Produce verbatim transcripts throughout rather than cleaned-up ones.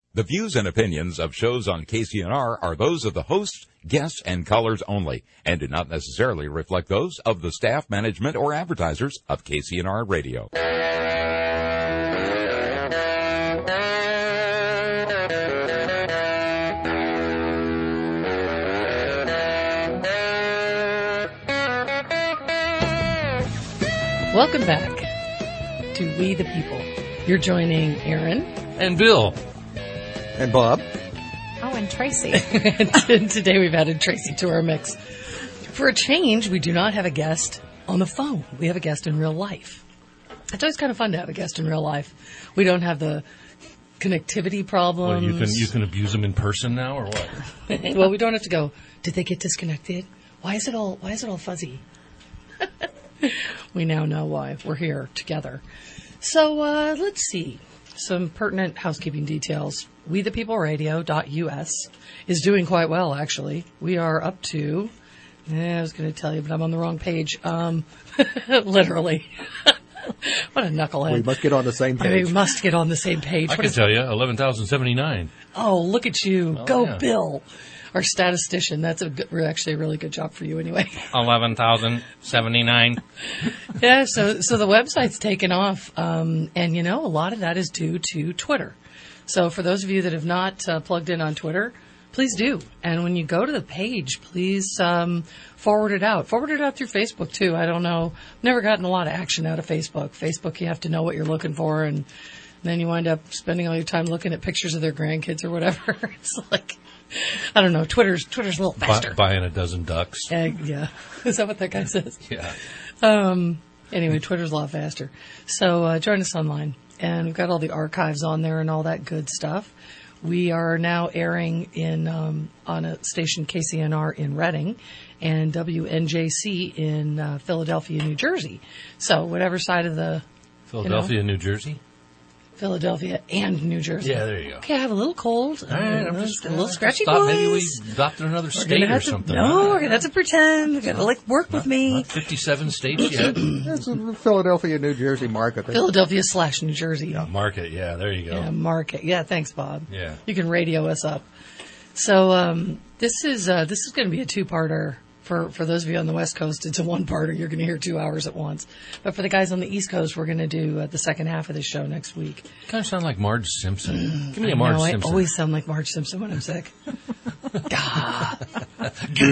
The views and opinions of shows on K C N R are those of the hosts, guests, and callers only, and do not necessarily reflect those of the staff, management, or advertisers of K C N R Radio. Welcome back to We the People. You're joining Aaron. And Bill. And Bob. Oh, and Tracy. And today we've added Tracy to our mix. For a change, we do not have a guest on the phone. We have a guest in real life. It's always kind of fun to have a guest in real life. We don't have the connectivity problems. Well, you can you can abuse them in person now, or what? Well, we don't have to go, did they get disconnected? Why is it all why is it all fuzzy? We now know why. We're here together. So uh, let's see. Some pertinent housekeeping details. We the People Radio dot U S is doing quite well, actually. We are up to, eh, I was going to tell you, but I'm on the wrong page. Um, literally. What a knucklehead. We must get on the same page. I mean, we must get on the same page. I What can is- tell you, eleven thousand seventy-nine. Oh, look at you. Oh, Go, yeah. Bill. Our statistician. That's a good, actually a really good job for you anyway. eleven thousand seventy-nine. Yeah, so so the website's taken off, um, and you know a lot of that is due to Twitter. So for those of you that have not uh, plugged in on Twitter, please do. And when you go to the page, please um, forward it out. Forward it out through Facebook too. I don't know. Never gotten a lot of action out of Facebook. Facebook, you have to know what you're looking for, and then you wind up spending all your time looking at pictures of their grandkids or whatever. It's like, I don't know. Twitter's Twitter's a little faster. Bu- buying a dozen ducks. Uh, yeah, is that what that guy says? Yeah. Um, anyway, Twitter's a lot faster. So uh, join us online. And we've got all the archives on there and all that good stuff. We are now airing in um, on a station K C N R in Reading and W N J C in uh, Philadelphia, New Jersey. So whatever side of the... Philadelphia, you know, New Jersey? Philadelphia and New Jersey. Yeah, there you go. Okay, I have a little cold. All right, uh, I'm just a little uh, scratchy thought voice. maybe we adopted another We're state gonna or have to- something. No, we're going to have to pretend. We're going to like work with me. Not fifty-seven states yet. That's a Philadelphia, New Jersey market. Philadelphia slash New Jersey. Market, yeah, there you go. Yeah, market. Yeah, thanks, Bob. Yeah. You can radio us up. So um, this is uh, this is going to be a two-parter. For, for those of you on the West Coast, it's a one-parter. You're going to hear two hours at once. But for the guys on the East Coast, we're going to do uh, the second half of the show next week. You kind of sound like Marge Simpson. Give me I a Marge know, Simpson. I always sound like Marge Simpson when I'm sick. Gah. Do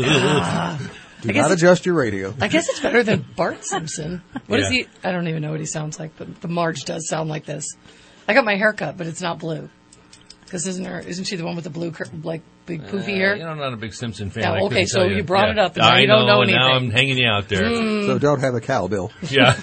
I guess not it's- adjust your radio. I guess it's better than Bart Simpson. What is Yeah. he? I don't even know what he sounds like, but, but Marge does sound like this. I got my hair cut, but it's not blue. Because isn't her? Isn't she the one with the blue, cur- like big poofy Uh, hair? you know, I'm not a big Simpson fan. Yeah, I okay, couldn't so tell you brought it up, and now I you don't know and now anything. I'm hanging you out there. So don't have a cow, Bill. Yeah.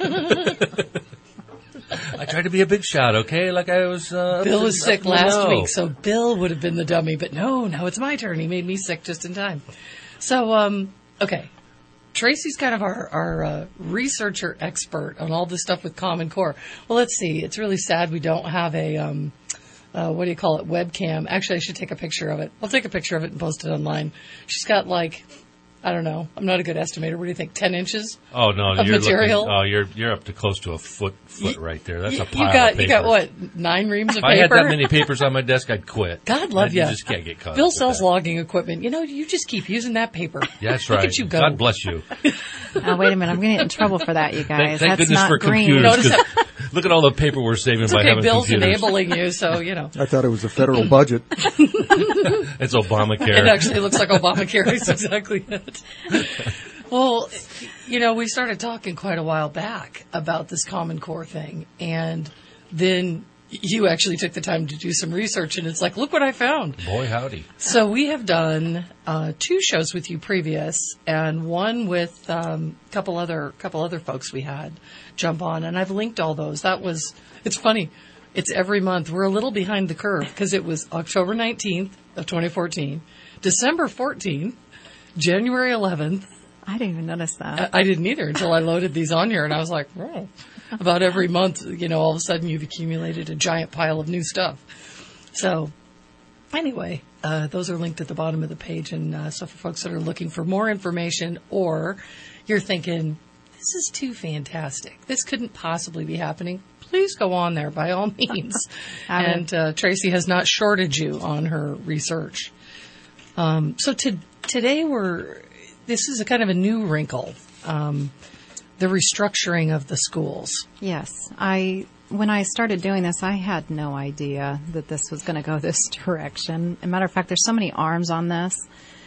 I tried to be a big shot, okay? Like I was... Uh, Bill up was to- sick up to last no. week, so Bill would have been the dummy. But no, now it's my turn. He made me sick just in time. So, um, okay. Tracy's kind of our, our uh, researcher expert on all this stuff with Common Core. Well, let's see. It's really sad we don't have a, um, uh, what do you call it, webcam. Actually, I should take a picture of it. I'll take a picture of it and post it online. She's got like... I don't know. I'm not a good estimator. What do you think? Ten inches? Oh no, of you're material? Looking, oh, you're you're up to close to a foot foot right there. That's a You pile got of paper. you got what? Nine reams of If I had paper? that many papers on my desk, I'd quit. God love I, you. You just can't get caught. Bill up with sells that. logging equipment. You know, you just keep using that paper. Yeah, that's Look right. at you go. God bless you. Oh, wait a minute. I'm going to get in trouble for that, you guys. Thank, thank That's goodness not for green. computers. Notice 'cause look at all the paper we're saving It's by okay. having Bill's computers. enabling you, so you know. I thought it was the federal budget. It's Obamacare. It actually looks like Obamacare. It's exactly it. Well, you know, we started talking quite a while back about this Common Core thing, and then you actually took the time to do some research, and it's like, look what I found. Boy, howdy. So we have done uh, two shows with you previous, and one with um, a couple other couple other folks we had jump on, and I've linked all those. That was, it's funny, it's every month. We're a little behind the curve because it was October nineteenth of twenty fourteen, December fourteenth, January eleventh. I didn't even notice that. I didn't either until I loaded these on here, and I was like, oh. About every month, you know, all of a sudden you've accumulated a giant pile of new stuff. So, anyway, uh, those are linked at the bottom of the page, and uh, so for folks that are looking for more information, or you're thinking, this this is too fantastic. This couldn't possibly be happening. Please go on there by all means. And uh, Tracy has not shorted you on her research. Um, so to, today we're, this is a kind of a new wrinkle, um, the restructuring of the schools. Yes. I, when I started doing this, I had no idea that this was going to go this direction. As a matter of fact, there's so many arms on this.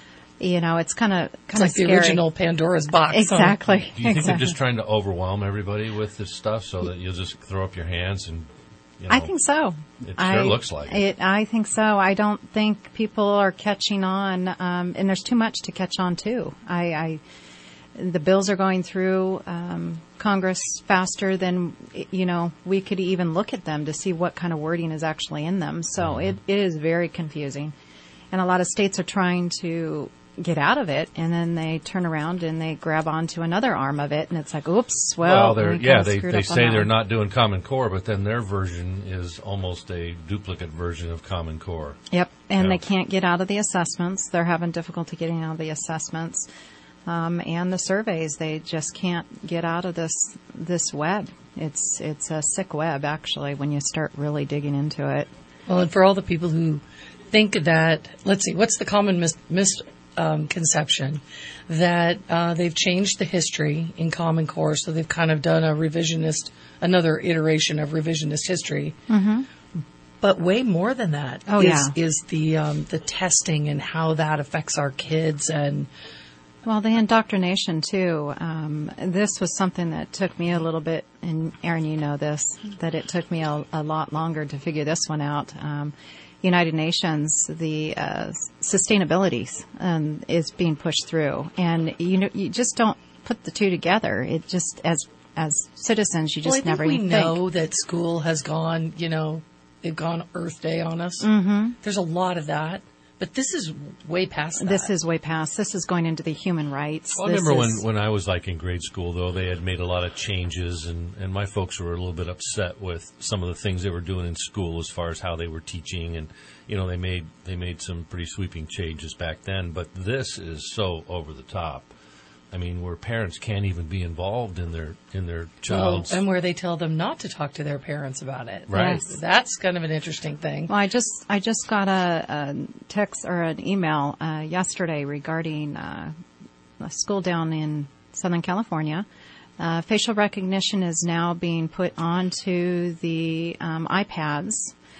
You know, it's kind of kind It's of like scary. the original Pandora's box. huh? Exactly. Do you think exactly. they're just trying to overwhelm everybody with this stuff so that you'll just throw up your hands and, you know, I think so. It I, sure looks like it. it. I think so. I don't think people are catching on, um, and there's too much to catch on to. I, I the bills are going through um, Congress faster than, you know, we could even look at them to see what kind of wording is actually in them. So Mm-hmm. it, it is very confusing, and a lot of states are trying to get out of it, and then they turn around and they grab onto another arm of it, and it's like, oops, well, Well, they're, we yeah, kinda they, screwed they up on say that they're one. not doing Common Core, but then their version is almost a duplicate version of Common Core. Yep, and Yeah. they can't get out of the assessments. They're having difficulty getting out of the assessments, um, and the surveys. They just can't get out of this this web. It's it's a sick web, actually, when you start really digging into it. Well, and for all the people who think that, let's see, what's the common mis- mis- um, conception? That uh, they've changed the history in Common Core, so they've kind of done a revisionist, another iteration of revisionist history. Mm-hmm. But way more than that Oh, is, yeah. is the um, the testing and how that affects our kids. And Well, the indoctrination, too. Um, this was something that took me a little bit, and Aaron, you know this, that it took me a, a lot longer to figure this one out. Um, United Nations, the uh, sustainability um, is being pushed through, and you know, you just don't put the two together. It just, as as citizens, you just well, I never think we even know think. that school has gone, you know, they've gone Earth Day on us. Mm-hmm. There's a lot of that. But this is way past that. This is way past. This is going into the human rights. Well, I This remember when, is- when I was like in grade school, though, they had made a lot of changes, and, and my folks were a little bit upset with some of the things they were doing in school as far as how they were teaching, and you know they made they made some pretty sweeping changes back then. But this is so over the top. I mean, where parents can't even be involved in their in their Well, child's. and where they tell them not to talk to their parents about it. Right. That's, that's kind of an interesting thing. Well, I just I just got a, a text or an email uh, yesterday regarding uh, a school down in Southern California. Uh, facial recognition is now being put onto the um, iPads.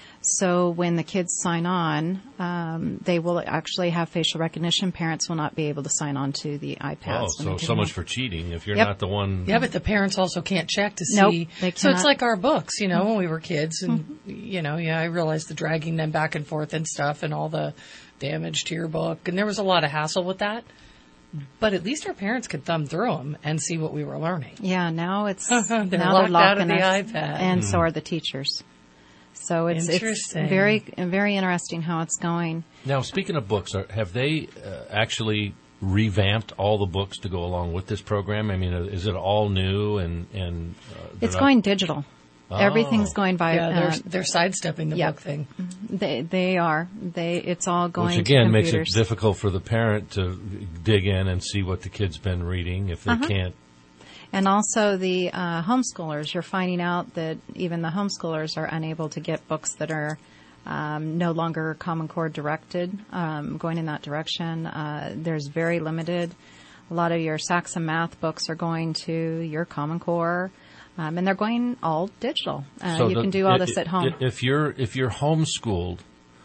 So when the kids sign on, um, they will actually have facial recognition. Parents will not be able to sign on to the iPads. oh, when so they so come much in. for cheating. If you're Yep. not the one, Yeah, but the parents also can't check to see. Nope, they so it's cannot. like our books, you know, when we were kids, and you know, yeah, I realized the dragging them back and forth and stuff, and all the damage to your book, and there was a lot of hassle with that. But at least our parents could thumb through them and see what we were learning. Yeah, now it's They're now locked they're out of locking the us, iPad. and so are the teachers. So it's it's Interesting. very very interesting how it's going. Now, speaking of books, are, have they uh, actually revamped all the books to go along with this program? I mean, uh, is it all new and and uh, they're It's not- going digital. Oh. Everything's going by. Yeah, they're uh, they're sidestepping the yeah. book thing. they they are. They it's all going. Which again to makes it computers. difficult for the parent to dig in and see what the kid's been reading if they Uh-huh. can't. And also the uh, homeschoolers. You're finding out that even the homeschoolers are unable to get books that are um, no longer Common Core directed, um, going in that direction. Uh, there's very limited. A lot of your Saxon math books are going to your Common Core, um, and they're going all digital. Uh, So you the- can do all i- this at i- home. If you're if you're homeschooled,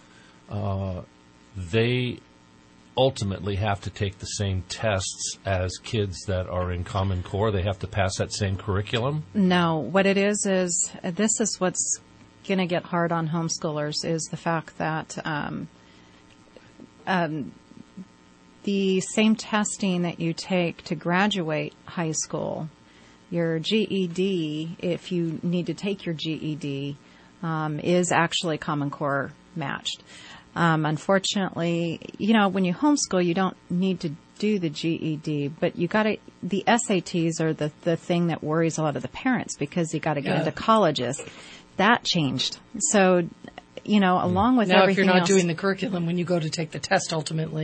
uh, they ultimately have to take the same tests as kids that are in Common Core. They have to pass that same curriculum. No, what it is is uh, this is what's going to get hard on homeschoolers is the fact that um, um, the same testing that you take to graduate high school, your G E D, if you need to take your G E D, um, is actually Common Core matched. Um, unfortunately, you know, when you homeschool, you don't need to do the G E D, but you got to. The S A Ts are the the thing that worries a lot of the parents because you got to get Yeah. into colleges. That changed. So, you know, along with Now, if everything you're not else, doing the curriculum when you go to take the test, ultimately,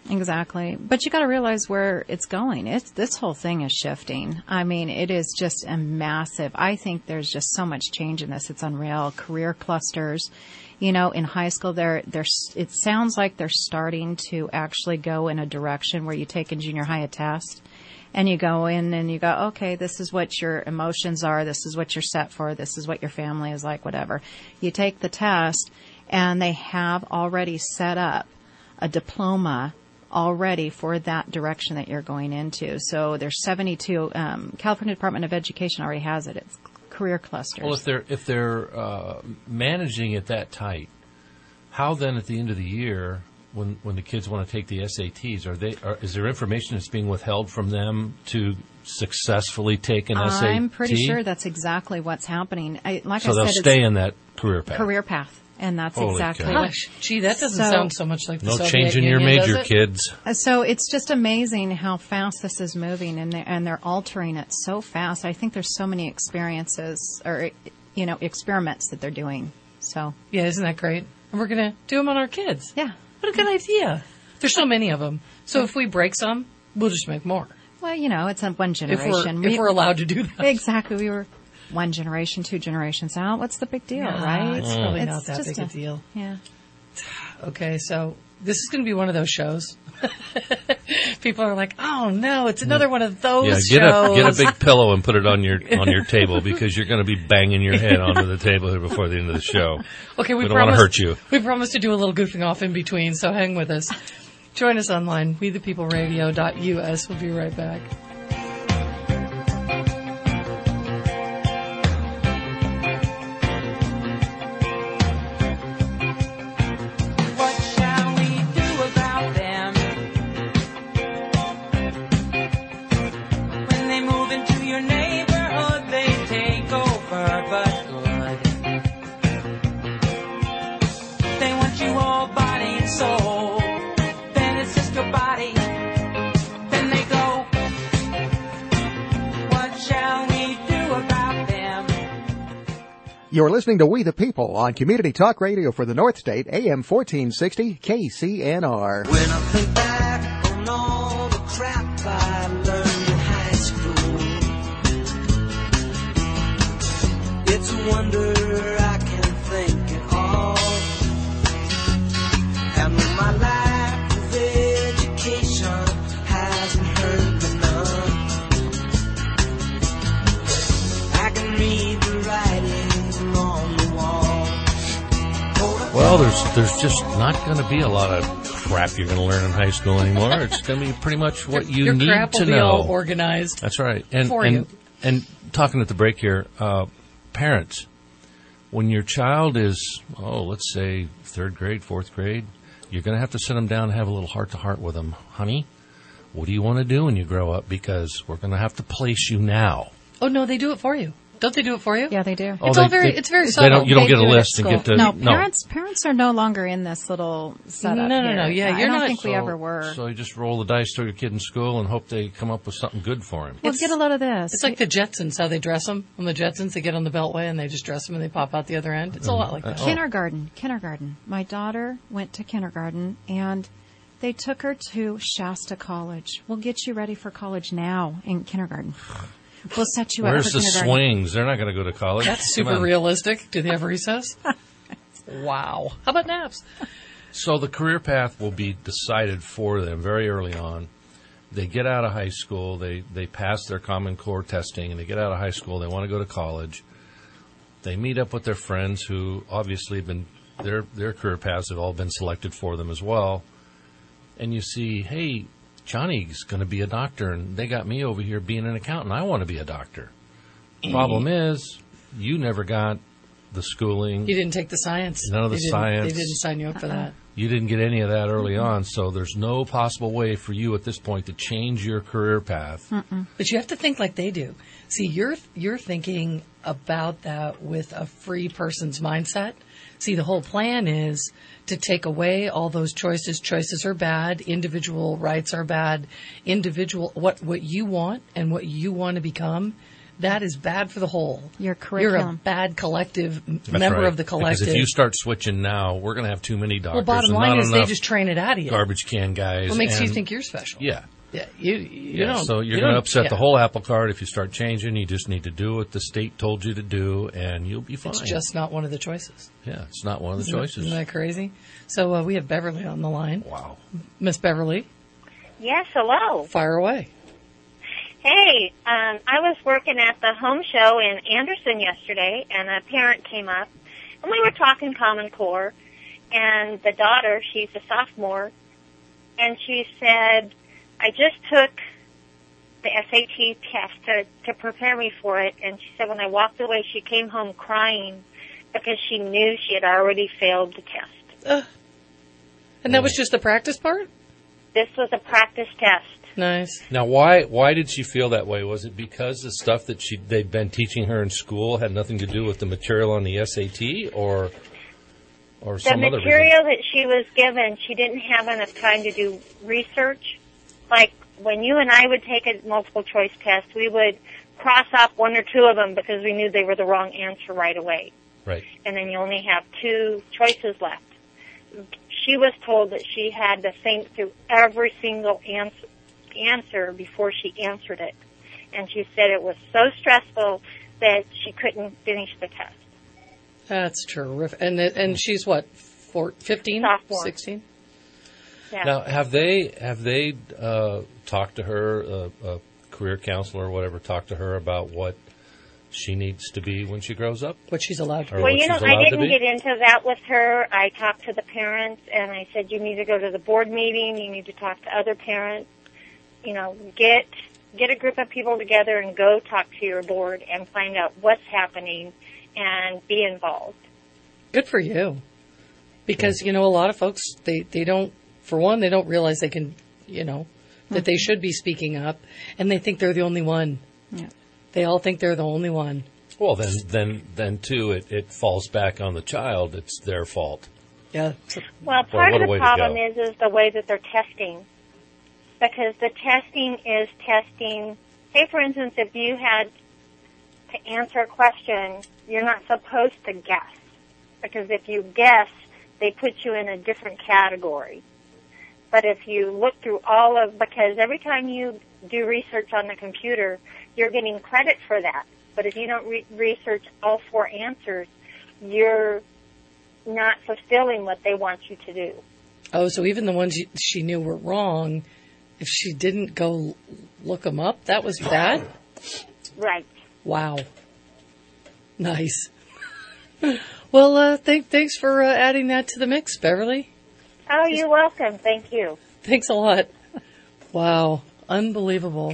Exactly. But you got to realize where it's going. It's, this whole thing is shifting. I mean, it is just a massive, I think there's just so much change in this. It's unreal. Career clusters, you know, in high school, they're, they're, it sounds like they're starting to actually go in a direction where you take in junior high a test and you go in and you go, okay, this is what your emotions are. This is what you're set for. This is what your family is like, whatever. You take the test and they have already set up a diploma already for that direction that you're going into. So there's seventy-two, um, California Department of Education already has it. It's career clusters. Well, if they're, if they're uh, managing it that tight, how then at the end of the year, when, when the kids want to take the S A Ts, are they, are, is there information that's being withheld from them to successfully take an S A T? I'm pretty sure that's exactly what's happening. I, like so I said, they'll stay in that career path. Career path. And that's Holy exactly cow. what. Gosh, gee, that doesn't So- sound so much like the No Soviet changing your Union, major, does it? kids. Uh, So it's just amazing how fast this is moving, and they're, and they're altering it so fast. I think there's so many experiences, or you know, experiments that they're doing. So Yeah, isn't that great? And we're going to do them on our kids. yeah. What a good idea. There's so many of them. So if we break some, we'll just make more. Well, you know, it's a one If we're, generation. if We- we're allowed to do that. exactly, we were one generation, two generations out. What's the big deal, Nah, right? It's probably It's not that just big a, deal. Yeah. Okay, so this is going to be one of those shows. People are like, "Oh no, it's another one of those Yeah, get shows." a get a big pillow and put it on your on your table because you're going to be banging your head onto the table here before the end of the show. Okay, we, We don't wanna promised, hurt you. We promised to do a little goofing off in between, so hang with us. Join us online, we the people radio dot U S. We'll be right back. What shall we do about them? When they move into your neighborhood, they take over, but good. They want you all body and soul. Then it's just your body. Then they go. What shall we do about them? You're listening to We the People on Community Talk Radio for the North State, A M fourteen sixty K C N R. When I think back on all the crap I learned in high school, it's a wonder I can think at all. And my lack of education hasn't hurt me none. I can read the writing on the wall. Well, there's there's just not going to be a lot of crap you're going to learn in high school anymore. It's going to be pretty much what you Your need crap to will be know. all organized. That's right. And for and you. and talking at the break here, uh, parents, when your child is, oh, let's say third grade, fourth grade, you're going to have to sit them down and have a little heart to heart with them, honey. What do you want to do when you grow up? Because we're going to have to place you now. Oh no, they do it for you. Don't they do it for you? Yeah, they do. Oh, It's they- all very. they- it's very they subtle. don't- you don't They get a do it at list and get school. to No, no. parents parents are no longer in this little setup. No, no, here. no, yeah, I you're don't not- think we So- ever were. So you just roll the dice, throw your kid in school, and hope they come up with something good for him. well, it's- get a load of this. It's like the Jetsons, how they dress them. On the Jetsons, they get on the Beltway and they just dress them and they pop out the other end. It's a lot like that. Oh. Kindergarten, kindergarten. My daughter went to kindergarten, and they took her to Shasta College. We'll get you ready for college now in kindergarten. We'll set you up Where's for the kindergarten. swings? They're not going to go to college. That's Come super on. realistic. Do they have recess? Wow. How about naps? So the career path will be decided for them very early on. They get out of high school, they, they pass their Common Core testing, and they get out of high school, they want to go to college. They meet up with their friends who obviously have been, their, their career paths have all been selected for them as well. And you see, hey, Johnny's going to be a doctor, and they got me over here being an accountant. I want to be a doctor. Problem is, you never got the schooling. You didn't take the science. None of the They didn't- science. They didn't sign you up for that. You didn't get any of that early on, so there's no possible way for you at this point to change your career path. But you have to think like they do. See, you're you're thinking about that with a free person's mindset. See, the whole plan is to take away all those choices. Choices are bad. Individual rights are bad. Individual what what you want and what you want to become that is bad for the whole. Your You're a curriculum. bad collective m- That's member right. of the collective. Because if you start switching now, we're going to have too many doctors. well, bottom and line not is they enough just train it out of you. garbage can guys. What makes you and- think you're special? Yeah. Yeah, you, you Yeah, don't. so you're you going to don't- upset yeah. the whole apple cart if you start changing. You just need to do what the state told you to do, and you'll be fine. It's just not one of the choices. yeah, it's not one of the Isn't that- choices. Isn't that crazy? So uh, we have Beverly on the line. Wow. Miss Beverly, Yes, hello. fire away. Hey, um, I was working at the home show in Anderson yesterday, and a parent came up, and we were talking Common Core, and the daughter, she's a sophomore, and she said, I just took the S A T test to, to prepare me for it, and she said when I walked away, she came home crying because she knew she had already failed the test. Uh, and that was just the practice part? This was a practice test. Nice. Now, why why did she feel that way? Was it because the stuff that she they'd been teaching her in school had nothing to do with the material on the S A T, or or The some other reason? material that she was given, she didn't have enough time to do research. Like when you and I would take a multiple choice test, we would cross off one or two of them because we knew they were the wrong answer right away. Right. And then you only have two choices left. She was told that she had to think through every single answer, answer before she answered it. And she said it was so stressful that she couldn't finish the test. That's terrific. And it- and she's what, four, fifteen? Sophomore. sixteen? Yeah. Now, have they have they uh, talked to her, uh, a career counselor or whatever, talked to her about what she needs to be when she grows up? What she's allowed to Or do. Well, what you know, she's I allowed to didn't be? get into that with her. I talked to the parents, and I said, you need to go to the board meeting. You need to talk to other parents. You know, get get a group of people together and go talk to your board and find out what's happening and be involved. Good for you. Because, you know, a lot of folks, they, they don't, for one, they don't realize they can, you know, that they should be speaking up, and they think they're the only one. Yeah. They all think they're the only one. Well, then, then, then too, it, it falls back on the child. It's their fault. Yeah. Well, part what of a way the to problem go. is is the way that they're testing, because the testing is testing. Say, for instance, if you had to answer a question, you're not supposed to guess, because if you guess, they put you in a different category. But if you look through all of, because every time you do research on the computer, you're getting credit for that. But if you don't re- research all four answers, you're not fulfilling what they want you to do. Oh, so even the ones you, she knew were wrong, if she didn't go l- look them up, that was bad? Right. Wow. Nice. Well, uh, th- thanks for uh, adding that to the mix, Beverly. Oh, you're welcome. Thank you. Thanks a lot. Wow. Unbelievable.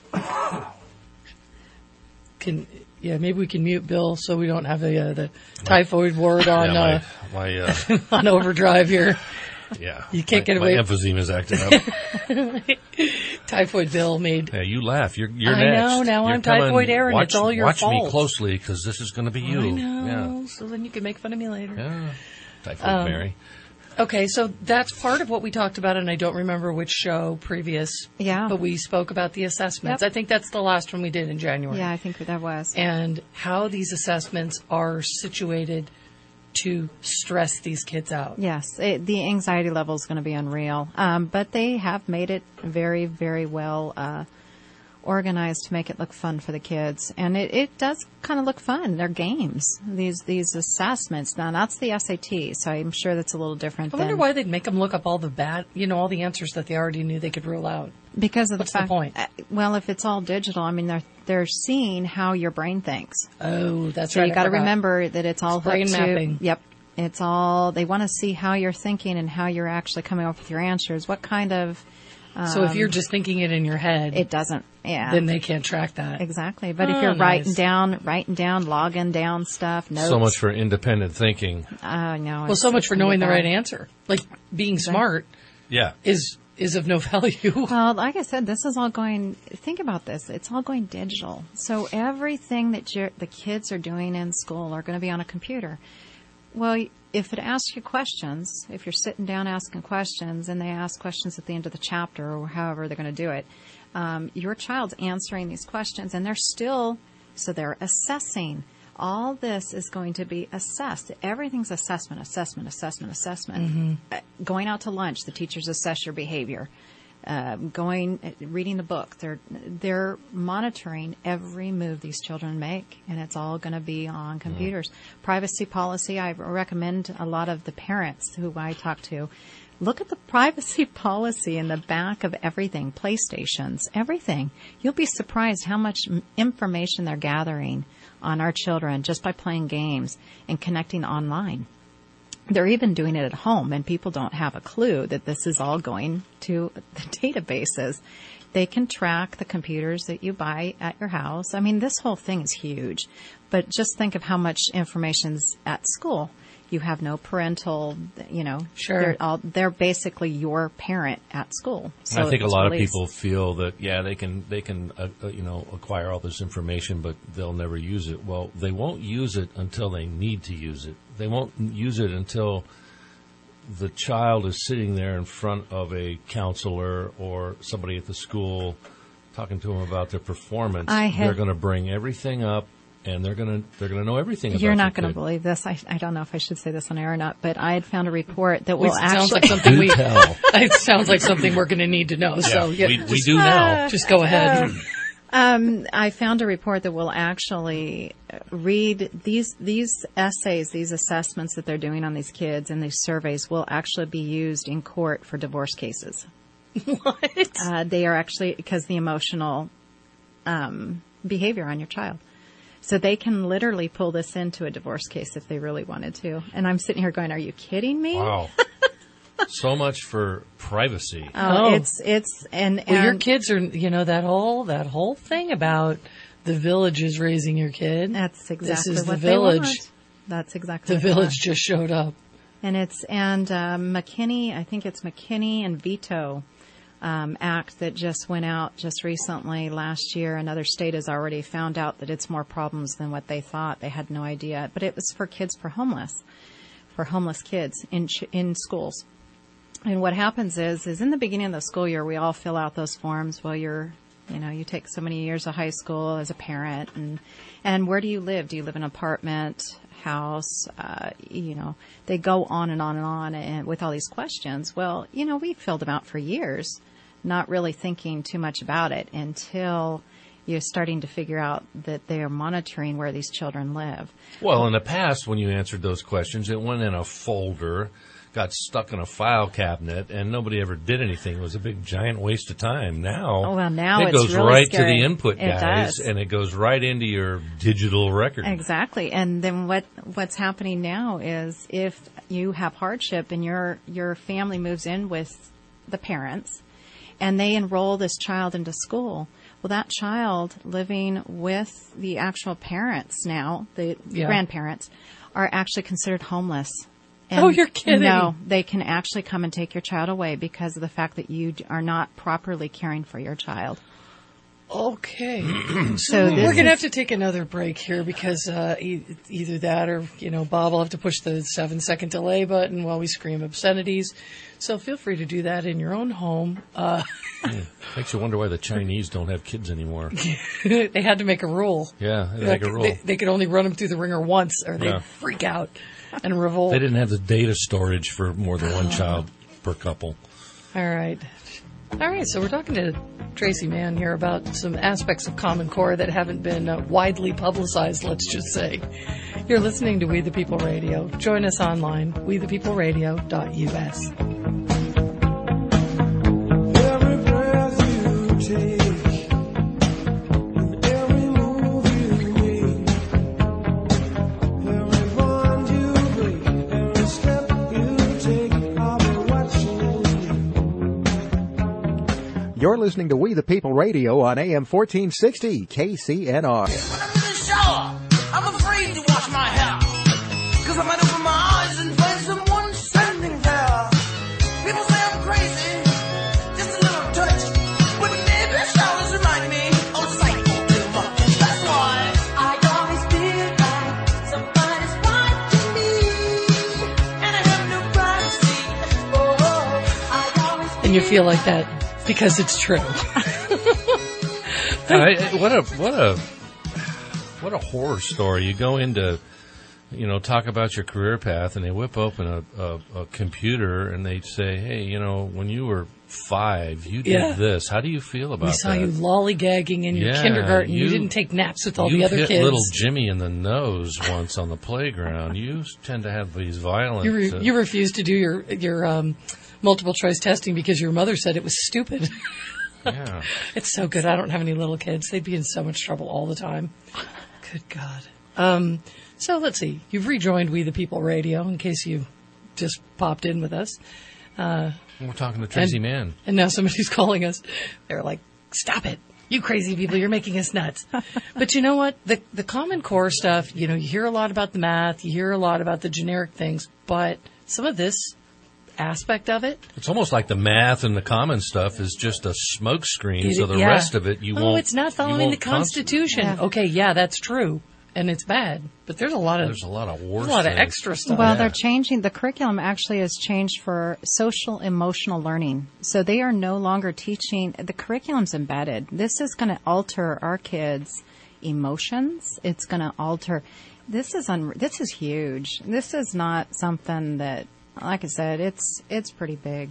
Can yeah, maybe we can mute Bill so we don't have the uh, the typhoid word on yeah, my, uh, my, uh, on overdrive here. yeah. You can't my, get away- My emphysema is acting up. Typhoid Bill made. Yeah, you laugh. You're you're I next. know, now You're I'm coming. typhoid Aaron. Watch, It's all your watch me fault. closely because this is going to be you. I know. So then you can make fun of me later. Yeah. Yeah. Typhoid Um, Mary. Okay, so that's part of what we talked about, and I don't remember which show previous. Yeah. But we spoke about the assessments. Yep. I think that's the last one we did in January. Yeah, I think that was. And how these assessments are situated to stress these kids out. Yes, it, the anxiety level is going to be unreal. Um, but they have made it very, very well uh, organized to make it look fun for the kids. And it, it does kind of look fun. They're games, these these assessments. Now, that's the S A T, so I'm sure that's a little different. I wonder than, why they'd make them look up all the bad, you know, all the answers that they already knew they could rule out. Because of What's the the fact, point? uh, well, if it's all digital, I mean, they're they're seeing how your brain thinks. Oh, that's So right. you I got to forgot. remember that it's all It's brain hooked to- mapping. Yep, it's all. They want to see how you're thinking and how you're actually coming up with your answers. What kind of So if you're just thinking it in your head, it doesn't. Yeah, then they can't track that. exactly. But Oh, if you're writing nice. down, writing down, logging down stuff, notes. So much for independent thinking. Uh, no. Well, so much for knowing the right answer. Like being smart Yeah. is is of no value. Well, like I said, this is all going. Think about this. It's all going digital. So everything that you're, the kids are doing in school are going to be on a computer. Well, if it asks you questions, if you're sitting down asking questions, and they ask questions at the end of the chapter or however they're going to do it, um, your child's answering these questions, and they're still So they're assessing. All this is going to be assessed. Everything's assessment, assessment, assessment, assessment. Mm-hmm. Uh, going out to lunch, the teachers assess your behavior. Uh, going, uh, reading the book, they're they're monitoring every move these children make, and it's all going to be on computers. Mm. Privacy policy. I recommend a lot of the parents who I talk to look at the privacy policy in the back of everything, PlayStations, everything. You'll be surprised how much information they're gathering on our children just by playing games and connecting online. They're even doing it at home, and people don't have a clue that this is all going to the databases. They can track the computers that you buy at your house. I mean, this whole thing is huge. But just think of how much information's at school. You have no parental, you know, sure. they're, all, they're basically your parent at school. So I think a lot released. of people feel that, yeah, they can, they can, uh, uh, you know, acquire all this information, but they'll never use it. Well, they won't use it until they need to use it. They won't use it until the child is sitting there in front of a counselor or somebody at the school talking to them about their performance. I have, they're going to bring everything up. And they're gonna they're gonna know everything about You're not going to believe this. I, I don't know if I should say this on air or not, but I had found a report that will it actually sounds like something we. tell. It sounds like something we're going to need to know. Yeah, so yeah, we, just, we do now. Just go ahead. Um, I found a report that will actually read these these essays, these assessments that they're doing on these kids, and these surveys will actually be used in court for divorce cases. What? Uh, they are actually because the emotional um, behavior on your child. So they can literally pull this into a divorce case if they really wanted to. And I'm sitting here going, "Are you kidding me?" Wow. So much for privacy. Oh, Oh. it's it's and, Well, and your kids are, you know, that whole that whole thing about the village is raising your kid. that's exactly this is what the they village. want. That's exactly The what they village want. just showed up. And it's and um, McKinney, I think it's McKinney and Veto um, Act that just went out just recently last year. Another state has already found out that it's more problems than what they thought. They had no idea, but it was for kids for homeless, for homeless kids in ch- in schools. And what happens is, is in the beginning of the school year, we all fill out those forms. Well, you're, you know, you take so many years of high school as a parent, and and where do you live? Do you live in an apartment, house? Uh, you know, they go on and on and on, and with all these questions. Well, you know, we filled them out for years, not really thinking too much about it until you're starting to figure out that they are monitoring where these children live. Well, in the past, when you answered those questions, it went in a folder, got stuck in a file cabinet, and nobody ever did anything. It was a big, giant waste of time. Now, Oh, well, now it it's goes really right scary. to the input It guys, does. and it goes right into your digital record. Exactly. And then what what's happening now is if you have hardship and your your family moves in with the parents and they enroll this child into school, well, that child living with the actual parents now, the Yeah. grandparents, are actually considered homeless. And Oh, you're kidding. No, they can actually come and take your child away because of the fact that you are not properly caring for your child. Okay. So We're this going to is- have to take another break here because uh, e- either that or, you know, Bob will have to push the seven second delay button while we scream obscenities. So feel free to do that in your own home. Uh, Yeah. Makes you wonder why the Chinese don't have kids anymore. they had to make a rule. Yeah, they make a rule. They, they could only run them through the ringer once or they'd Yeah. freak out and revolt. They didn't have the data storage for more than one child per couple. All right. All right, so we're talking to Tracy Mann here about some aspects of Common Core that haven't been uh, widely publicized, let's just say. You're listening to We the People Radio. Join us online, we the people radio dot U S. Every breath you take, every move you make, every bond you break, every step you take, I'll be watching you. You're listening to We the People Radio on A M fourteen sixty K C N R. When I'm in the shower, I'm afraid to wash my hair. Cause I might open my eyes and find someone standing there. People say I'm crazy, just a little touch. But maybe showers remind me of psycho too much. That's why I always feel like somebody's watching me. And I have no privacy. Oh, I always feel And you feel like that because it's true. I, what a what a what a horror story. You go into, you know, talk about your career path, and they whip open a, a, a computer, and they say, hey, you know, when you were five, you did Yeah. this. How do you feel about We that? saw you lollygagging in your Yeah, kindergarten. You, you- didn't take naps with all you the other hit kids. little Jimmy in the nose once on the playground. You tend to have these violent... You, re- uh, you refused to do your your um, multiple choice testing because your mother said it was stupid. yeah. It's so good. I don't have any little kids. They'd be in so much trouble all the time. Good God. Um, so let's see. You've rejoined We the People Radio in case you just popped in with us. Uh, We're talking to Tracy and, Mann. And now somebody's calling us. They're like, stop it. You crazy people, you're making us nuts. But you know what? The the Common Core stuff, you know, you hear a lot about the math, you hear a lot about the generic things, but some of this aspect of it. It's almost like the math and the common stuff is just a smokescreen, it- so the yeah. rest of it you oh, won't... it's not you following won't the Constitution. Yeah. Okay, yeah, that's true. And it's bad. But there's a lot of There's a lot of worse there's a lot of things. extra stuff. Well, Yeah. they're changing. The curriculum actually has changed for social emotional learning. So they are no longer teaching. The curriculum's embedded. This is going to alter our kids' emotions. It's going to alter. This is un, This is huge. This is not something that, like I said, it's it's pretty big.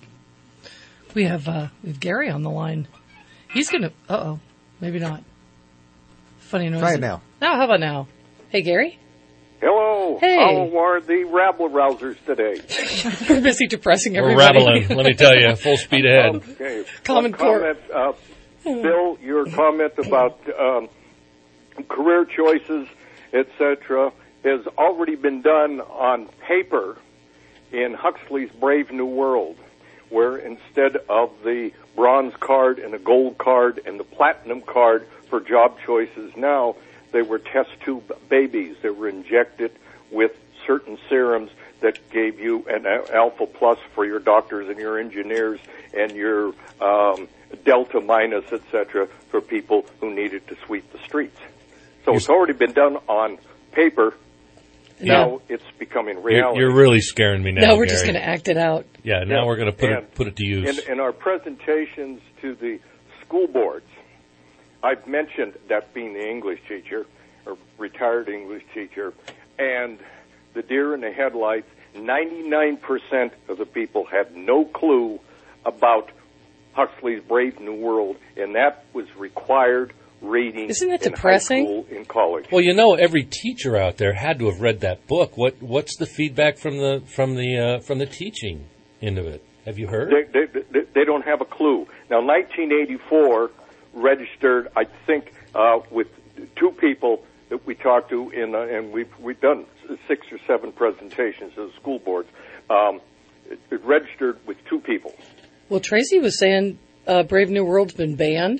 We have uh, we have Gary on the line. He's gonna. Uh oh, maybe not. Funny noise. Try it now. No, how about now? Hey, Gary. Hello. Hey. How are the rabble rousers today? We're busy depressing We're everybody. rattling, let me tell you, full speed ahead. Okay. Common One Core. comment, uh, Bill, your comment about um, career choices, et cetera, has already been done on paper in Huxley's Brave New World, where instead of the bronze card and the gold card and the platinum card for job choices now, they were test tube babies. They were injected with certain serums that gave you an alpha plus for your doctors and your engineers and your um, delta minus, et cetera, for people who needed to sweep the streets. So it's already been done on paper. Now it's becoming You're, reality. you're really scaring me now, Now we're Gary. just going to act it out. Yeah, now Yeah. we're going to put And it put it to use. In, in our presentations to the school boards, I've mentioned that being the English teacher, or retired English teacher, and the deer in the headlights, ninety-nine percent of the people had no clue about Huxley's Brave New World, and that was required reading Isn't that in depressing? high school, in college. Well, you know, every teacher out there had to have read that book. What What's the feedback from the from the uh, from the teaching end of it? Have you heard? They, they, they, they don't have a clue. Now, nineteen eighty-four registered, I think, uh, with two people that we talked to, in, uh, and we've, we've done six or seven presentations to the school boards. Um, it, it registered with two people. Well, Tracy was saying uh, Brave New World's been banned.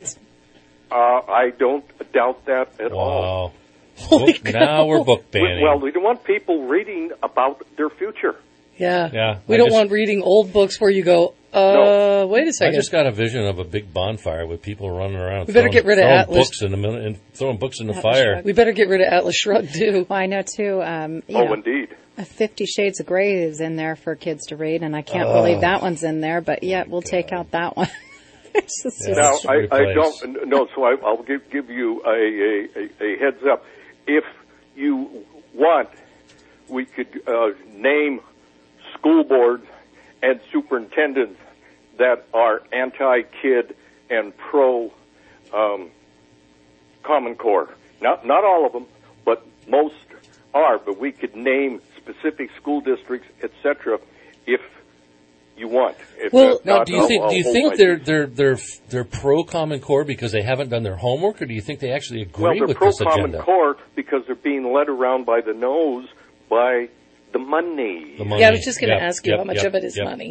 Uh, I don't doubt that at all. Wow. Holy Book- now we're book banning. Well, we don't want people reading about their future. Yeah. Yeah, We I don't just- want reading old books where you go, uh, No. wait a I second. just got a vision of a big bonfire with people running around. We better throwing, get rid of throwing Atlas. books in the middle and throwing books in the Atlas fire. Shrugged. We better get rid of Atlas Shrugged, too. Well, I know too. Um, you Oh, know, indeed. Fifty Shades of Grey is in there for kids to read, and I can't believe that one's in there. But yet we'll take out that one. It's just- Yeah. Now, It's I, I replaced. don't know, so I, I'll give, give you a, a, a, a heads up. If you want, we could uh, name school boards and superintendents that are anti-kid and pro um, Common Core. Not, not all of them, but most are. But we could name specific school districts, et cetera, if you want. If Well, that's Now, not, do you I'll- think I'll do you hold think my they're peace. they're they're they're pro Common Core because they haven't done their homework, or do you think they actually agree Well, they're with pro this Common agenda? Core because they're being led around by the nose by the money. The money. Yeah, I was just going to Yep, ask you yep, how much yep, of it is yep. money.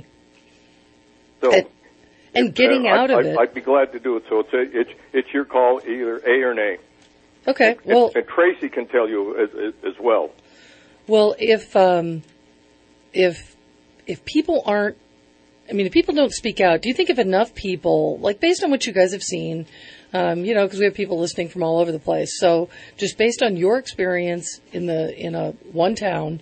So, And, and getting uh, out I, of I, it. I'd be glad to do it. So it's a, it's it's your call, either A or nay. Okay, And- well, and Tracy can tell you as, as, as well. well, if um, if if people aren't, I mean, if people don't speak out, do you think if enough people, like based on what you guys have seen, um, you know, because we have people listening from all over the place, so just based on your experience in the in a one town,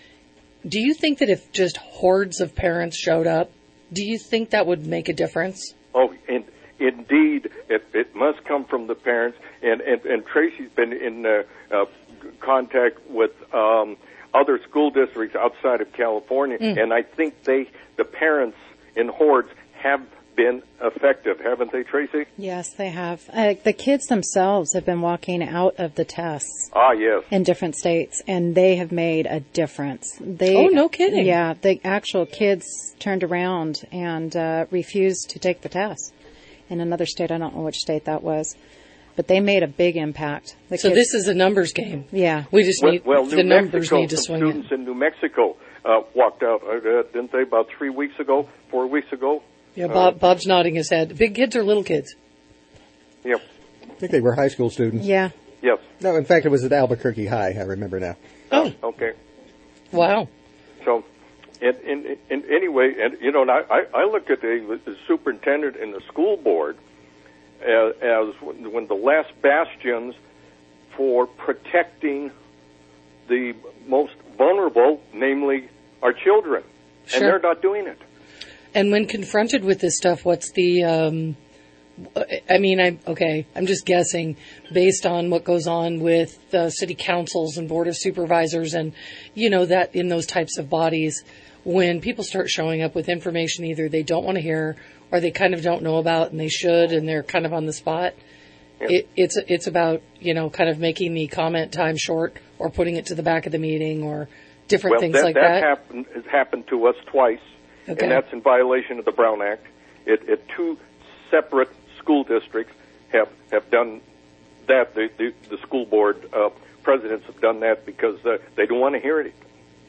do you think that if just hordes of parents showed up, do you think that would make a difference? Oh, in indeed, it, it must come from the parents. And, and, and Tracy's been in uh, uh, contact with um, other school districts outside of California, mm. and I think they, the parents in hordes, have been effective, haven't they, Tracy? Yes, they have. Uh, the kids themselves have been walking out of the tests. Ah, yes. In different states, and they have made a difference. They, oh, no kidding. Yeah, the actual kids turned around and uh, refused to take the test. In another state, I don't know which state that was, but they made a big impact. The so kids, this is a numbers game. Yeah. We just well, need, well, the New numbers Mexico, need to swing students in. in New Mexico uh, walked out, uh, didn't they, about three weeks ago, four weeks ago? Yeah, Bob, Bob's nodding his head. Big kids or little kids? Yep. I think they were high school students. Yeah. Yes. No, in fact, it was at Albuquerque High. I remember now. Oh. Okay. Wow. So, in, in, in anyway, and you know, and I, I look at the, the superintendent and the school board as, as when the last bastions for protecting the most vulnerable, namely our children, Sure. and they're not doing it. And when confronted with this stuff, what's the, um, I mean, I'm, okay, I'm just guessing based on what goes on with the city councils and board of supervisors and, you know, that in those types of bodies, when people start showing up with information either they don't want to hear or they kind of don't know about and they should and they're kind of on the spot, Yeah. it, it's, it's about, you know, kind of making the comment time short or putting it to the back of the meeting or different well, things that, like that. that. Happened, has happened to us twice. Okay. And that's in violation of the Brown Act. It, it two separate school districts have have done that. The the, the school board uh, presidents have done that because uh, they don't want to hear it.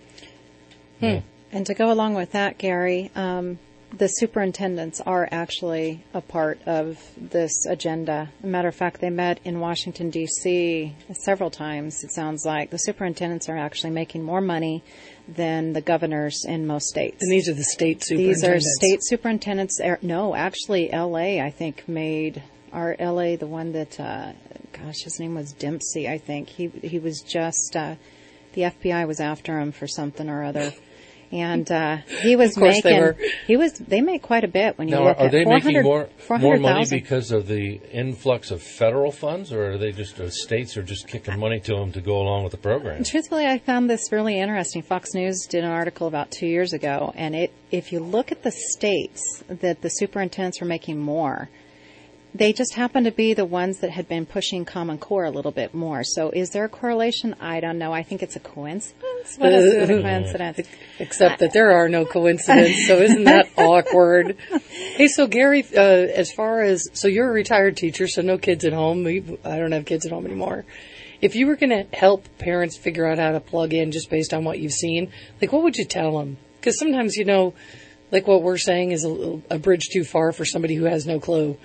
Hmm. And to go along with that, Gary, um, the superintendents are actually a part of this agenda. As a matter of fact, they met in Washington, D C several times, it sounds like. The superintendents are actually making more money than the governors in most states. And these are the state These superintendents. are state superintendents. No, actually, L A, I think, made, our L A, the one that, uh, gosh, his name was Dempsey, I think. He he was just, uh, the F B I was after him for something or other. And uh, he was Of course making, they were. he was, they make quite a bit when you Now, look are at they making more more money thousand. because of the influx of federal funds, or are they just uh, states are just kicking money to them to go along with the program? Truthfully, I found this really interesting. Fox News did an article about two years ago, and it, if you look at the states that the superintendents were making more, they just happen to be the ones that had been pushing Common Core a little bit more. So is there a correlation? I don't know. I think it's a coincidence. What is it, a coincidence? Except that there are no coincidences, so isn't that awkward? Hey, so Gary, uh, as far as, so you're a retired teacher, so no kids at home. We, I don't have kids at home anymore. If you were going to help parents figure out how to plug in just based on what you've seen, like what would you tell them? Because sometimes, you know, like what we're saying is a, a bridge too far for somebody who has no clue.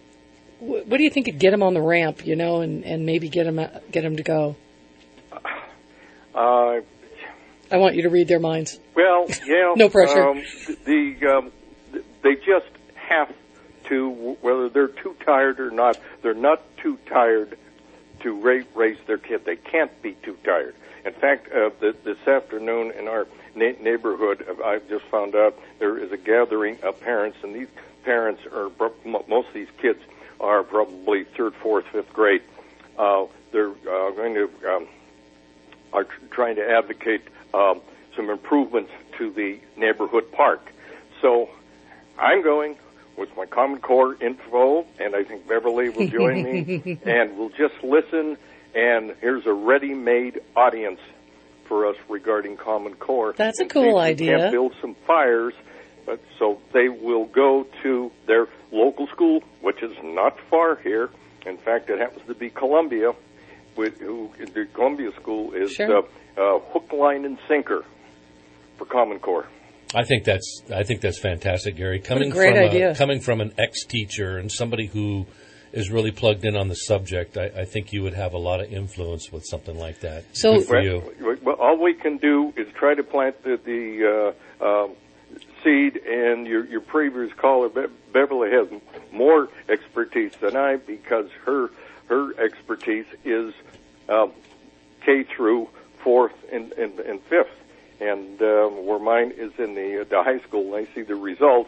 What do you think would get them on the ramp, you know, and, and maybe get them, get them to go? Uh, I want you to read their minds. well, yeah. No pressure. Um, the um, they just have to, whether they're too tired or not, they're not too tired to raise, raise their kid. They can't be too tired. In fact, uh, the, this afternoon in our na- neighborhood, I've just found out there is a gathering of parents, and these parents are, most of these kids are probably third, fourth, fifth grade. Uh, they're uh, going to um, are tr- trying to advocate um, some improvements to the neighborhood park. So I'm going with my Common Core info, and I think Beverly will join me, and we'll just listen. And here's a ready-made audience for us regarding Common Core. That's a and cool see if we idea. Can't build some fires. But so they will go to their local school, which is not far here. In fact, it happens to be Columbia, with, who the Columbia School is Sure. uh, uh, hook, line, and sinker for Common Core. I think that's I think that's fantastic, Gary. Coming great from idea. A, coming from an ex-teacher and somebody who is really plugged in on the subject, I, I think you would have a lot of influence with something like that. So- Good for well, you. well, all we can do is try to plant the, the uh, um, seed, and your, your previous caller, Be- Beverly, has more expertise than I because her her expertise is um, K through fourth and, and, and fifth, and um, where mine is in the, the high school. And I see the results.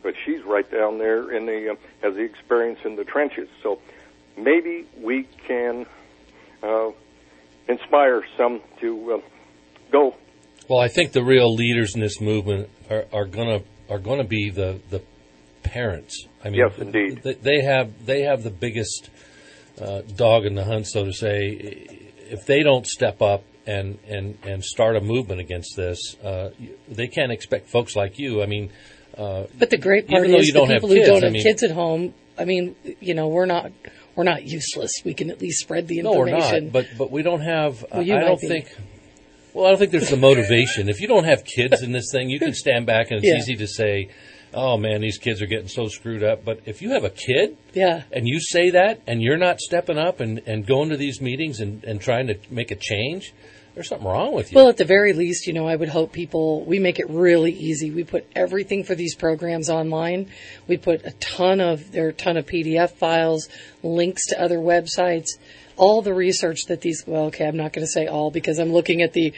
but she's right down there in the uh, has the experience in the trenches. So maybe we can uh, inspire some to uh, go. Well, I think the real leaders in this movement are, are gonna are gonna be the, the parents. I mean, yes, indeed. They, they have they have the biggest uh, dog in the hunt, so to say. If they don't step up and, and, and start a movement against this, uh, they can't expect folks like you. I mean, uh, but the great part even though is you the don't people have who kids, don't I have mean, kids at home. I mean, you know, we're not we're not useless. We can at least spread the no, we're information. not. But but we don't have. Uh, Well, you I might don't be. think. Well, I don't think there's the motivation. If you don't have kids in this thing, you can stand back and it's Yeah. easy to say, "Oh man, these kids are getting so screwed up." But if you have a kid, Yeah. and you say that, and you're not stepping up and, and going to these meetings and, and trying to make a change, there's something wrong with you. Well, at the very least, you know, I would hope people, we make it really easy. We put everything for these programs online. We put a ton of, there are a ton of P D F files, links to other websites, all the research that these, well, okay, I'm not going to say all because I'm looking at the,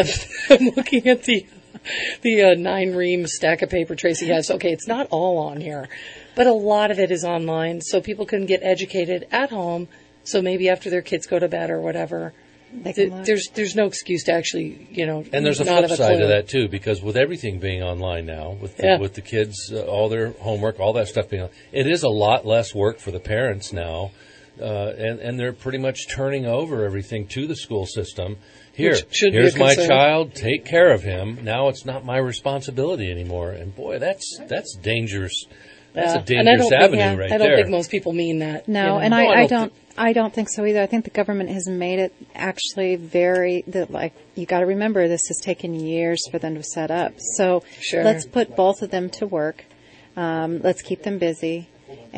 I'm looking at the, the uh, nine ream stack of paper Tracy has. Okay, it's not all on here, but a lot of it is online so people can get educated at home. So maybe after their kids go to bed or whatever, They can th- look. there's there's no excuse to actually, you know, And there's a not flip have a side clue. to that too, because with everything being online now, with the, Yeah. with the kids, uh, all their homework, all that stuff being on, it is a lot less work for the parents now, uh, and and they're pretty much turning over everything to the school system. Here, Which should be a here's my concern. child, take care of him. Now it's not my responsibility anymore, and boy, that's that's dangerous. That's Yeah. a And I dangerous don't think- avenue yeah, right I don't there. think most people mean that. No, you know. and No, I I, I don't don't. I don't think so either. I think the government has made it actually very the, like you got to remember this has taken years for them to set up. So Sure. let's put both of them to work. Um, let's keep them busy,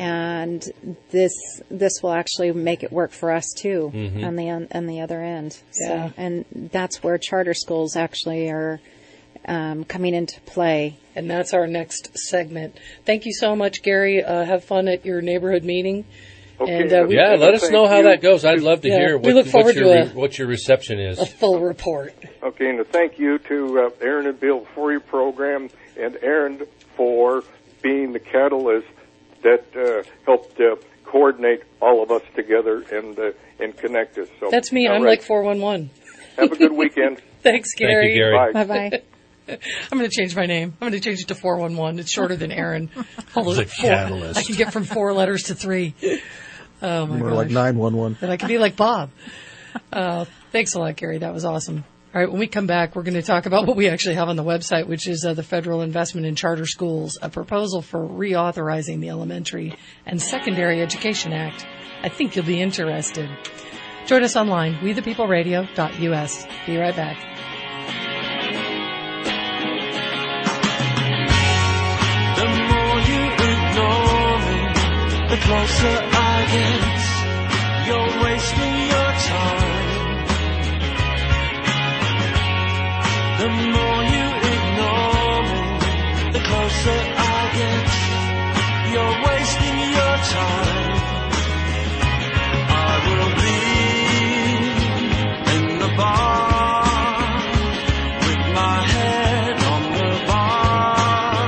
and this this will actually make it work for us too Mm-hmm. on the on, on the other end. Yeah. So, and that's where charter schools actually are um, coming into play. And that's our next segment. Thank you so much, Gary. Uh, have fun at your neighborhood meeting. Okay. And, uh, we- Yeah, let us know how that goes. I'd love to Yeah, hear we what, look what forward your to a- re- what your reception is. A full report. Okay, and a thank you to uh, Aaron and Bill for your program, and Aaron for being the catalyst that uh, helped uh, coordinate all of us together and uh, and connect us. So That's me. all I'm right. like four one one. Have a good weekend. Thanks, Gary. Thank you, Gary. Bye. Bye bye. I'm going to change my name. I'm going to change it to four one one. It's shorter than Aaron. Although The four- catalyst. I can get from four letters to three. Oh, my More gosh. like nine one one. That I can be like Bob. Uh, thanks a lot, Gary. That was awesome. All right, when we come back, we're going to talk about what we actually have on the website, which is uh, the Federal Investment in Charter Schools, a proposal for reauthorizing the Elementary and Secondary Education Act. I think you'll be interested. Join us online, we the people radio dot U S. Be right back. The more you ignore me, the closer I get. You're wasting your time. The more you ignore me, the closer I get. You're wasting your time. I will be in the bar with my head on the bar.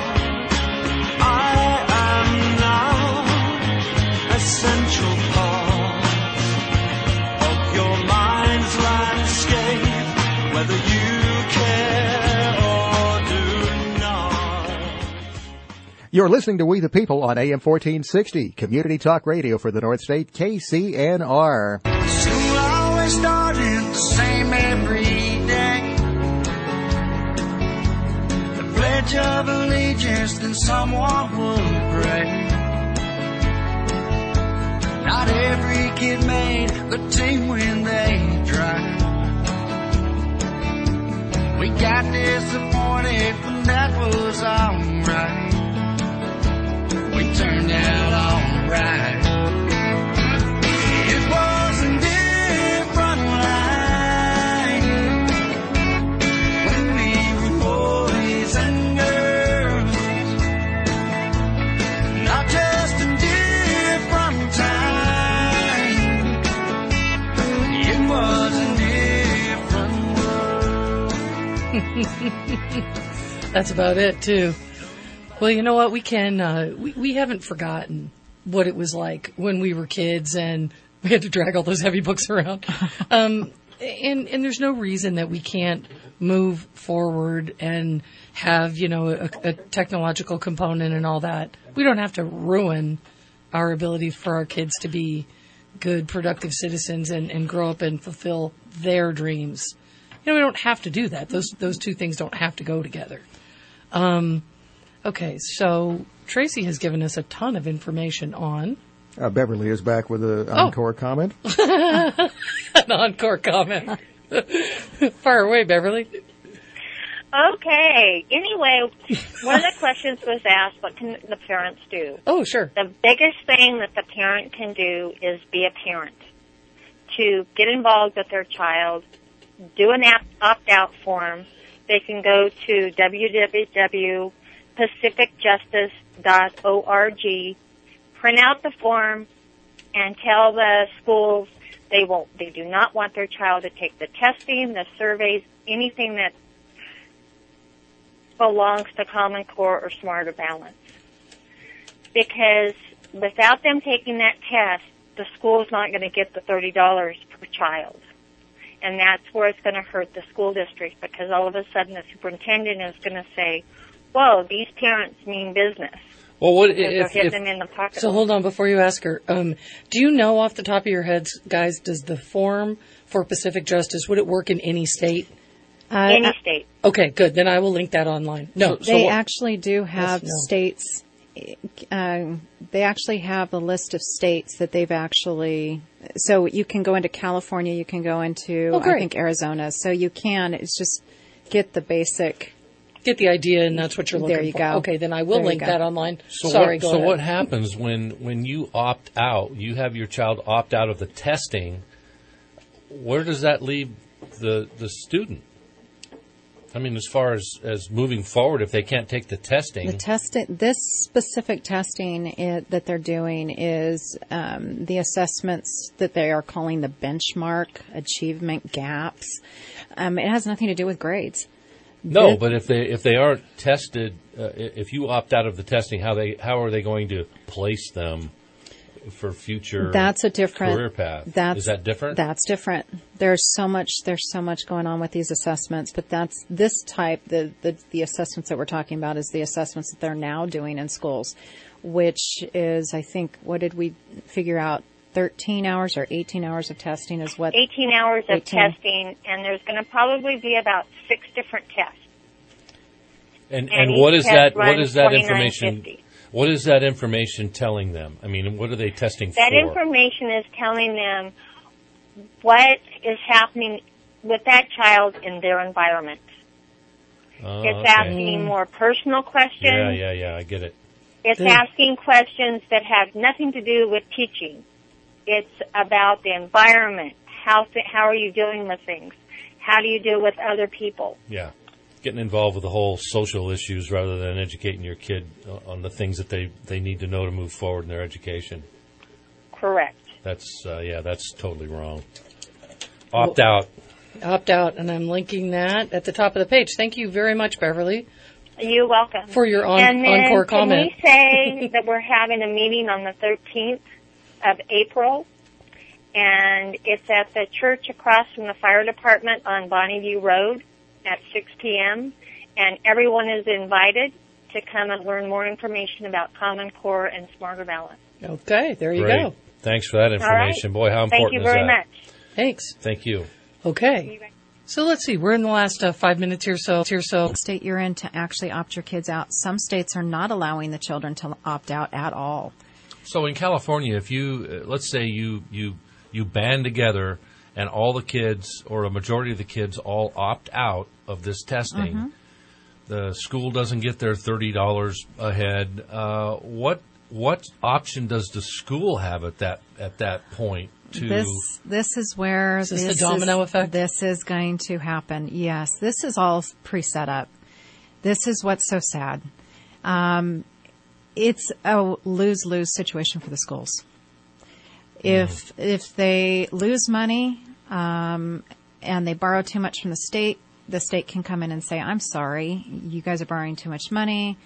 I am now a central part of your mind's landscape, whether you care or do not. You're listening to We the People on A M fourteen sixty, Community Talk Radio for the North State, K C N R. School always started the same every day. The Pledge of Allegiance, then someone would pray. Not every kid made the team when they tried. We got disappointed, but that was alright. We turned out alright. It was a different life when we were boys and girls. Not just a different time. It was a different world. That's about it, too. Well, you know what? We can, uh, we, we haven't forgotten what it was like when we were kids and we had to drag all those heavy books around. Um, and, and there's no reason that we can't move forward and have, you know, a, a technological component and all that. We don't have to ruin our ability for our kids to be good, productive citizens and, and grow up and fulfill their dreams. You know, we don't have to do that. Those, those two things don't have to go together. Um, Okay, so Tracy has given us a ton of information on... Uh, Beverly is back with an Oh. encore comment. An encore comment. Far away, Beverly. Okay. Anyway, one of the questions was asked, what can the parents do? Oh, sure. The biggest thing that the parent can do is be a parent. To get involved with their child, do an opt-out form. They can go to w w w dot pacific justice dot org, print out the form, and tell the schools they won't, they do not want their child to take the testing, the surveys, anything that belongs to Common Core or Smarter Balance. Because without them taking that test, the school's not going to get the thirty dollars per child. And that's where it's going to hurt the school district, because all of a sudden the superintendent is going to say, whoa, these parents mean business. Well, what Because they're if, hitting if them in the pocket. So hold on before you ask her. Um, do you know off the top of your heads, guys, does the form for Pacific Justice, would it work in any state? Uh, Any uh, state. Okay, good. Then I will link that online. No. So- so they what- actually do have Yes, no. states. Uh, they actually have a list of states that they've actually. So you can go into California. You can go into Oh, great. I think Arizona. So you can. It's just get the basic. Get the idea, and that's what you're looking There you for. go. Okay, then I will There you link go. that online. So Sorry, what, go so ahead. what happens when, when you opt out, you have your child opt out of the testing, where does that leave the the student? I mean, as far as, as moving forward, if they can't take the testing. The testing. This specific testing it, that they're doing is um, the assessments that they are calling the benchmark achievement gaps. Um, it has nothing to do with grades. No, The- but if they if they aren't tested, uh, if you opt out of the testing, how they how are they going to place them for future? That's a different career path. That's, Is that different? That's different. There's so much. There's so much going on with these assessments, but that's this type. The the, the assessments that we're talking about is the assessments that they're now doing in schools, which is I think what did we figure out? thirteen hours or eighteen hours of testing is what. eighteen hours of eighteen. testing, and there's going to probably be about six different tests. and and and what each is test that? What runs is that twenty-nine information? fifty. What is that information telling them? I mean, what are they testing That for? information is telling them what is happening with that child in their environment. Oh, It's okay. asking more personal questions. Yeah, yeah, yeah. I get it. It's Good. asking questions that have nothing to do with teaching. It's about the environment. How th- how are you dealing with things? How do you deal with other people? Yeah. Getting involved with the whole social issues rather than educating your kid uh, on the things that they, they need to know to move forward in their education. Correct. That's, uh, yeah, that's totally wrong. Opt out. Opt out, and I'm linking that at the top of the page. Thank you very much, Beverly, You're welcome. for your on, and then encore can comment. we say that we're having a meeting on the thirteenth of April, and it's at the church across from the fire department on Bonneview Road at six p.m., and everyone is invited to come and learn more information about Common Core and Smarter Balance. Okay, there you Great. go. Thanks for that All right. information. Boy, how important Thank you is very that? much. Thanks. Thank you. Okay. So let's see. We're in the last uh, five minutes here, so here, so State you're in to actually opt your kids out. Some states are not allowing the children to opt out at all. So in California, if you, uh, let's say you, you, you band together and all the kids or a majority of the kids all opt out of this testing, Mm-hmm. the school doesn't get their thirty dollars ahead. Uh, what, what option does the school have at that, at that point to? This this is where Is this the domino is, effect? This is going to happen. Yes, this is all pre-set up. This is what's so sad. Um, it's a lose-lose situation for the schools. If if they lose money um, and they borrow too much from the state, the state can come in and say, "I'm sorry, you guys are borrowing too much money.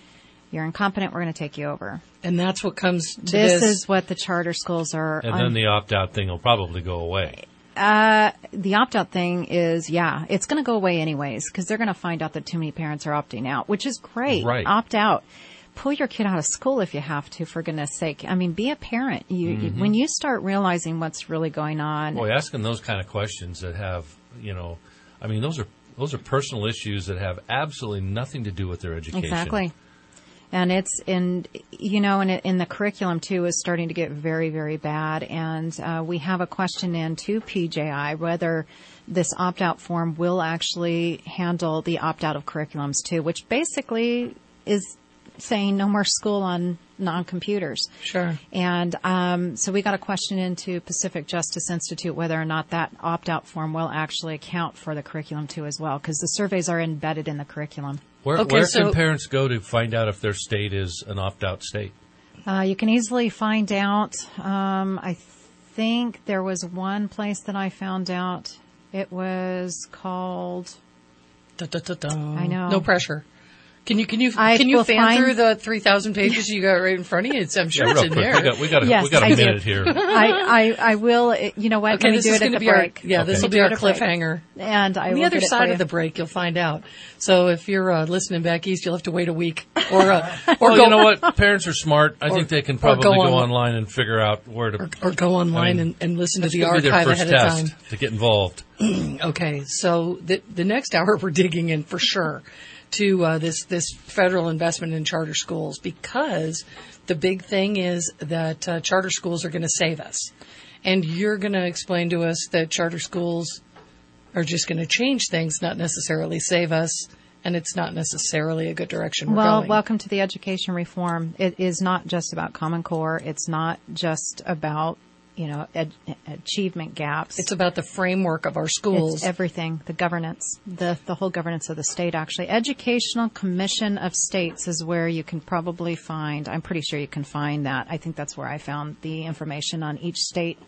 You're incompetent. We're going to take you over. And that's what comes to This this. is what the charter schools are. And on- then the opt-out thing will probably go away. Uh, the opt-out thing is, yeah, it's going to go away anyways because they're going to find out that too many parents are opting out, which is great. Right. Opt out. Pull your kid out of school if you have to, for goodness sake. I mean, be a parent. You, you when you start realizing what's really going on. Boy, asking those kind of questions that have, you know, I mean, those are those are personal issues that have absolutely nothing to do with their education. Exactly. And it's in, you know, and in the curriculum too is starting to get very, very bad. And uh, we have a question in to P J I whether this opt-out form will actually handle the opt-out of curriculums too, which basically is saying no more school on non-computers. Sure. And um, so we got a question into Pacific Justice Institute whether or not that opt-out form will actually account for the curriculum too as well, because the surveys are embedded in the curriculum. Where, Okay, where so- can parents go to find out if their state is an opt-out state? Uh, you can easily find out. Um, I think there was one place that I found out. It was called. Da-da-da-da. I know. No pressure. Can you can you I can you will fan find- through the three thousand pages you got right in front of you? It's, I'm sure Yeah, it's real in quick. there. We got we got a, Yes, we got a I do. minute here. I, I, I will. You know what? Okay, Let me this do is it at going to the be break. our yeah. Okay. This will Do be it our at break. cliffhanger. And I On will the other get it for side you. of the break, you'll find out. So if you're uh, listening back east, you'll have to wait a week, or uh, or Well, go you know what? Parents are smart. I Or- think they can or probably go go, on- online and figure out where to. or, or go online I mean, and, and listen to That's the gonna be their archive first ahead of test time. to get involved. Okay, so the the next hour we're digging in for sure to uh, this this federal investment in charter schools, because the big thing is that uh, charter schools are going to save us, and you're going to explain to us that charter schools are just going to change things, not necessarily save us, and it's not necessarily a good direction we're Well, going. welcome to the education reform. It is not just about Common Core. It's not just about, you know, ed- achievement gaps. It's about the framework of our schools. It's everything, the governance, the, the whole governance of the state, actually. Educational Commission of States is where you can probably find, I'm pretty sure you can find that. I think that's where I found the information on each state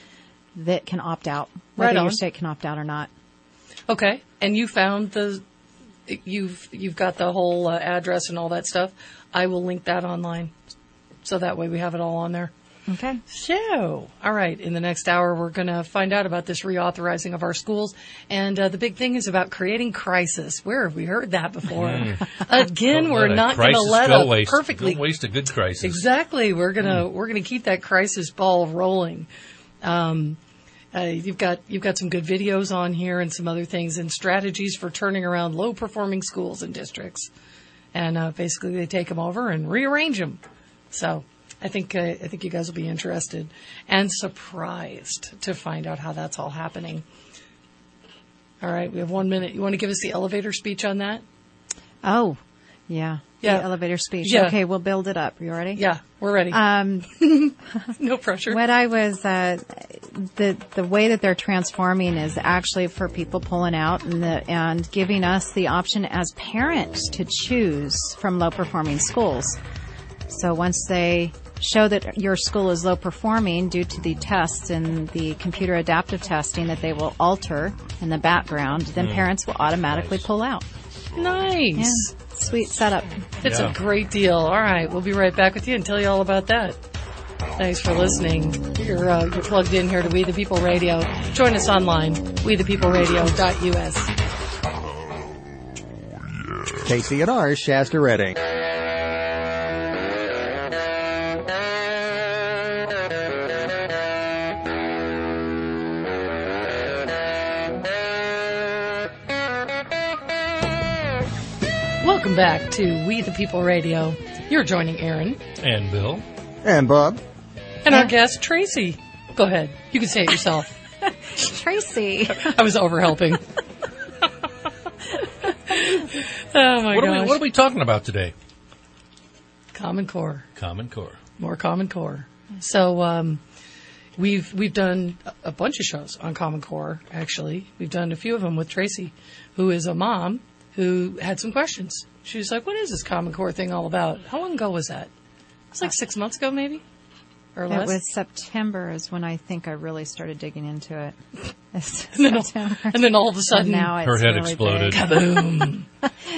that can opt out, whether Right on. your state can opt out or not. Okay, and you found the, you've you've got the whole uh, address and all that stuff. I will link that online, so that way we have it all on there. Okay. So, all right, in the next hour, we're going to find out about this reauthorizing of our schools. And uh, the big thing is about creating crisis. Where have we heard that before? Again, Don't we're let a not going to crisis let go a waste. perfectly Don't waste a good crisis. Exactly. We're gonna we're gonna keep that crisis ball rolling. Um, uh, you've got you've got some good videos on here and some other things and strategies for turning around low performing schools and districts, and uh, basically they take them over and rearrange them. So I think uh, I think you guys will be interested and surprised to find out how that's all happening. All right, we have one minute. You want to give us the elevator speech on that? Oh, yeah. Yeah. The elevator speech. Yeah. Okay, we'll build it up. You ready? Yeah, we're ready. Um, no pressure. What I was, uh, the the way that they're transforming is actually for people pulling out and the, and giving us the option as parents to choose from low performing schools. So once they show that your school is low performing due to the tests and the computer adaptive testing that they will alter in the background, then parents will automatically pull out. Nice. Yeah. Sweet setup. It's Yeah. a great deal. All right, we'll be right back with you and tell you all about that. Thanks for listening. You're, uh, you're plugged in here to We the People Radio. Join us online, we the people radio dot U S. K C N R Shasta Redding. Welcome back to We the People Radio. You're joining Aaron And Bill. And Bob. and our guest, Tracy. Go ahead. You can say it yourself. Tracy. I was over helping. Oh, my What are, we, gosh. what are we talking about today? Common Core. Common Core. More Common Core. So um, we've we've done a bunch of shows on Common Core. Actually, we've done a few of them with Tracy, who is a mom who had some questions. She was like, "What is this Common Core thing all about?" How long ago was that? It's like six months ago, maybe, or It less. was September is when I think I really started digging into it. It's and, then, September. and then all of a And sudden, now it's Her head really exploded. big. kaboom!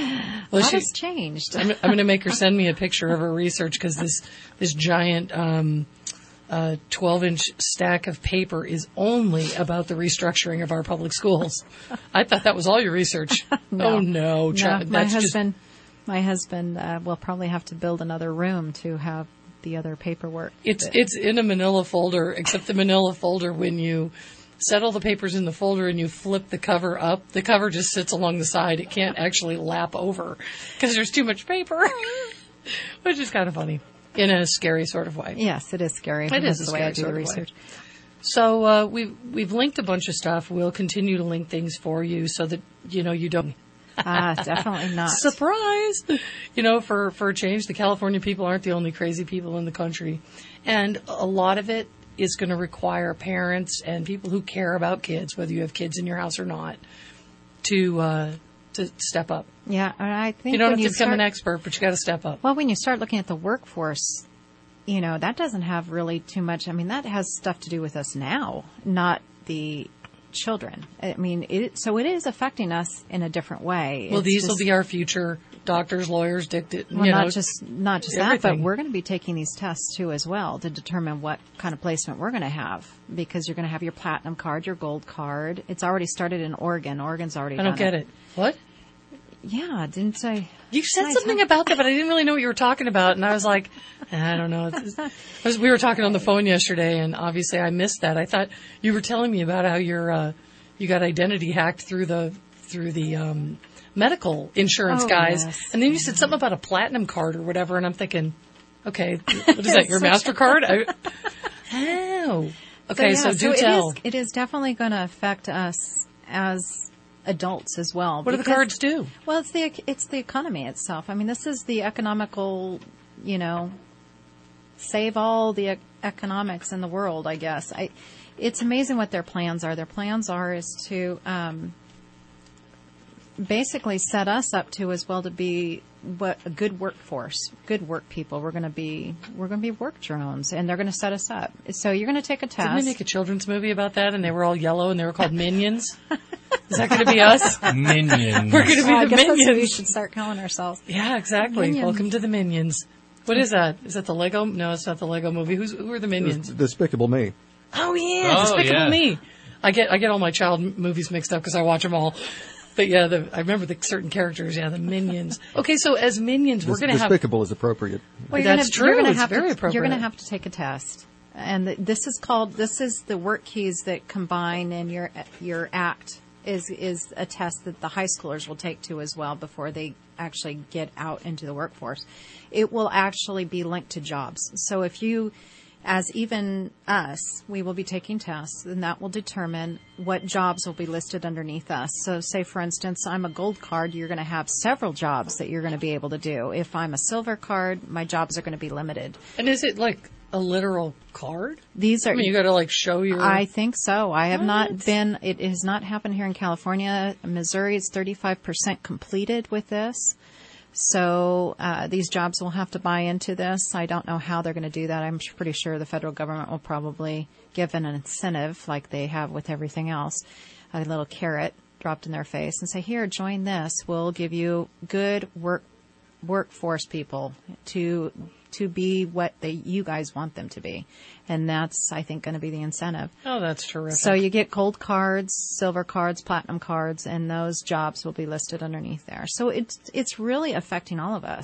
Well, What she- has changed? I'm, I'm going to make her send me a picture of her research because this this giant um, uh, twelve inch stack of paper is only about the restructuring of our public schools. I thought that was all your research. No. Oh no, No, Try- my that's just- husband, my husband uh, will probably have to build another room to have the other paperwork. It's that- it's in a manila folder, except the manila folder, when you set all the papers in the folder and you flip the cover up, the cover just sits along the side. It can't actually lap over because there's too much paper, which is kind of funny in a scary sort of way. Yes, it is scary. It That's is a the way I scary do the sort of way. research. So uh, we've we've linked a bunch of stuff. We'll continue to link things for you so that you know you don't. Ah, definitely not. Surprise! You know, for, for a change, the California people aren't the only crazy people in the country. And a lot of it is going to require parents and people who care about kids, whether you have kids in your house or not, to uh, to step up. Yeah, and I think You don't when have to become start, an expert, but you got to step up. Well, when you start looking at the workforce, you know, that doesn't have really too much. I mean, that has stuff to do with us now, not the children. I mean, it, so it is affecting us in a different way. Well, It's these will just- be our future doctors, lawyers, dictate. Well, you not know, just not just that, but everything. we're going to be taking these tests too as well to determine what kind of placement we're going to have, because you're going to have your platinum card, your gold card. It's already started in Oregon. Oregon's already. I don't done get it. What? Yeah, didn't I? You said Nice, something huh? about that, but I didn't really know what you were talking about, and I was like, I don't know. It's- I was, we were talking on the phone yesterday, and obviously I missed that. I thought you were telling me about how you're, uh, you got identity hacked through the through the um, medical insurance Oh, guys, yes. and then you said something about a platinum card or whatever, and I'm thinking, okay, what is that? Your Mastercard? I, oh, okay. So, yeah, do it tell. is- it is definitely going to affect us as adults as well. What do the because- cards do? Well, it's the it's the economy itself. I mean, this is the economical, you know, save all the ec- economics in the world. I guess I. It's amazing what their plans are. Their plans are is to um, basically set us up to as well to be what a good workforce, good work people. We're going to be we're going to be work drones, and they're going to set us up. So you're going to take a test. Didn't they make a children's movie about that, and they were all yellow, and they were called Minions? Is that going to be us? Minions. We're going to be Well, I the guess that's what we Minions. should start calling ourselves. Yeah, exactly. Minions. Welcome to the Minions. What is that? Is that the Lego? No, it's not the Lego movie. Who's who are the Minions? Despicable Me. Oh yeah, Oh, Despicable yeah. Me. I get I get all my child m- movies mixed up because I watch them all. But yeah, the, I remember the certain characters. Yeah, the Minions. Okay, so as Minions, we're Des- going to have. Despicable is appropriate. Well, you're That's gonna, You're true. gonna It's have very to, You're appropriate. going to have to take a test, and th- this is called. This is the work keys that combine in your your act is is a test that the high schoolers will take to as well before they actually get out into the workforce. It will actually be linked to jobs. So if you, as even us, we will be taking tests, and that will determine what jobs will be listed underneath us. So say, for instance, I'm a gold card, you're going to have several jobs that you're going to be able to do. If I'm a silver card, my jobs are going to be limited. And is it like a literal card? These are, I mean, you got to like show your. I think so. I have not What? been, it has not happened here in California. Missouri is thirty-five percent completed with this. So uh, these jobs will have to buy into this. I don't know how they're going to do that. I'm pretty sure the federal government will probably give an incentive like they have with everything else, a little carrot dropped in their face and say, here, join this. We'll give you good work workforce people to to be what they, you guys want them to be. And that's, I think, going to be the incentive. Oh, that's terrific. So you get gold cards, silver cards, platinum cards, and those jobs will be listed underneath there. So it's it's really affecting all of us,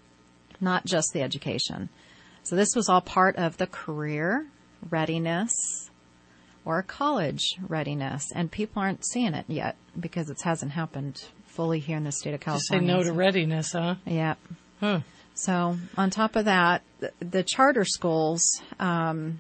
not just the education. So this was all part of the career readiness or college readiness, and people aren't seeing it yet because it hasn't happened fully here in the state of Just say California. no to readiness, huh? Yeah. Huh. So on top of that, the, the charter schools, um,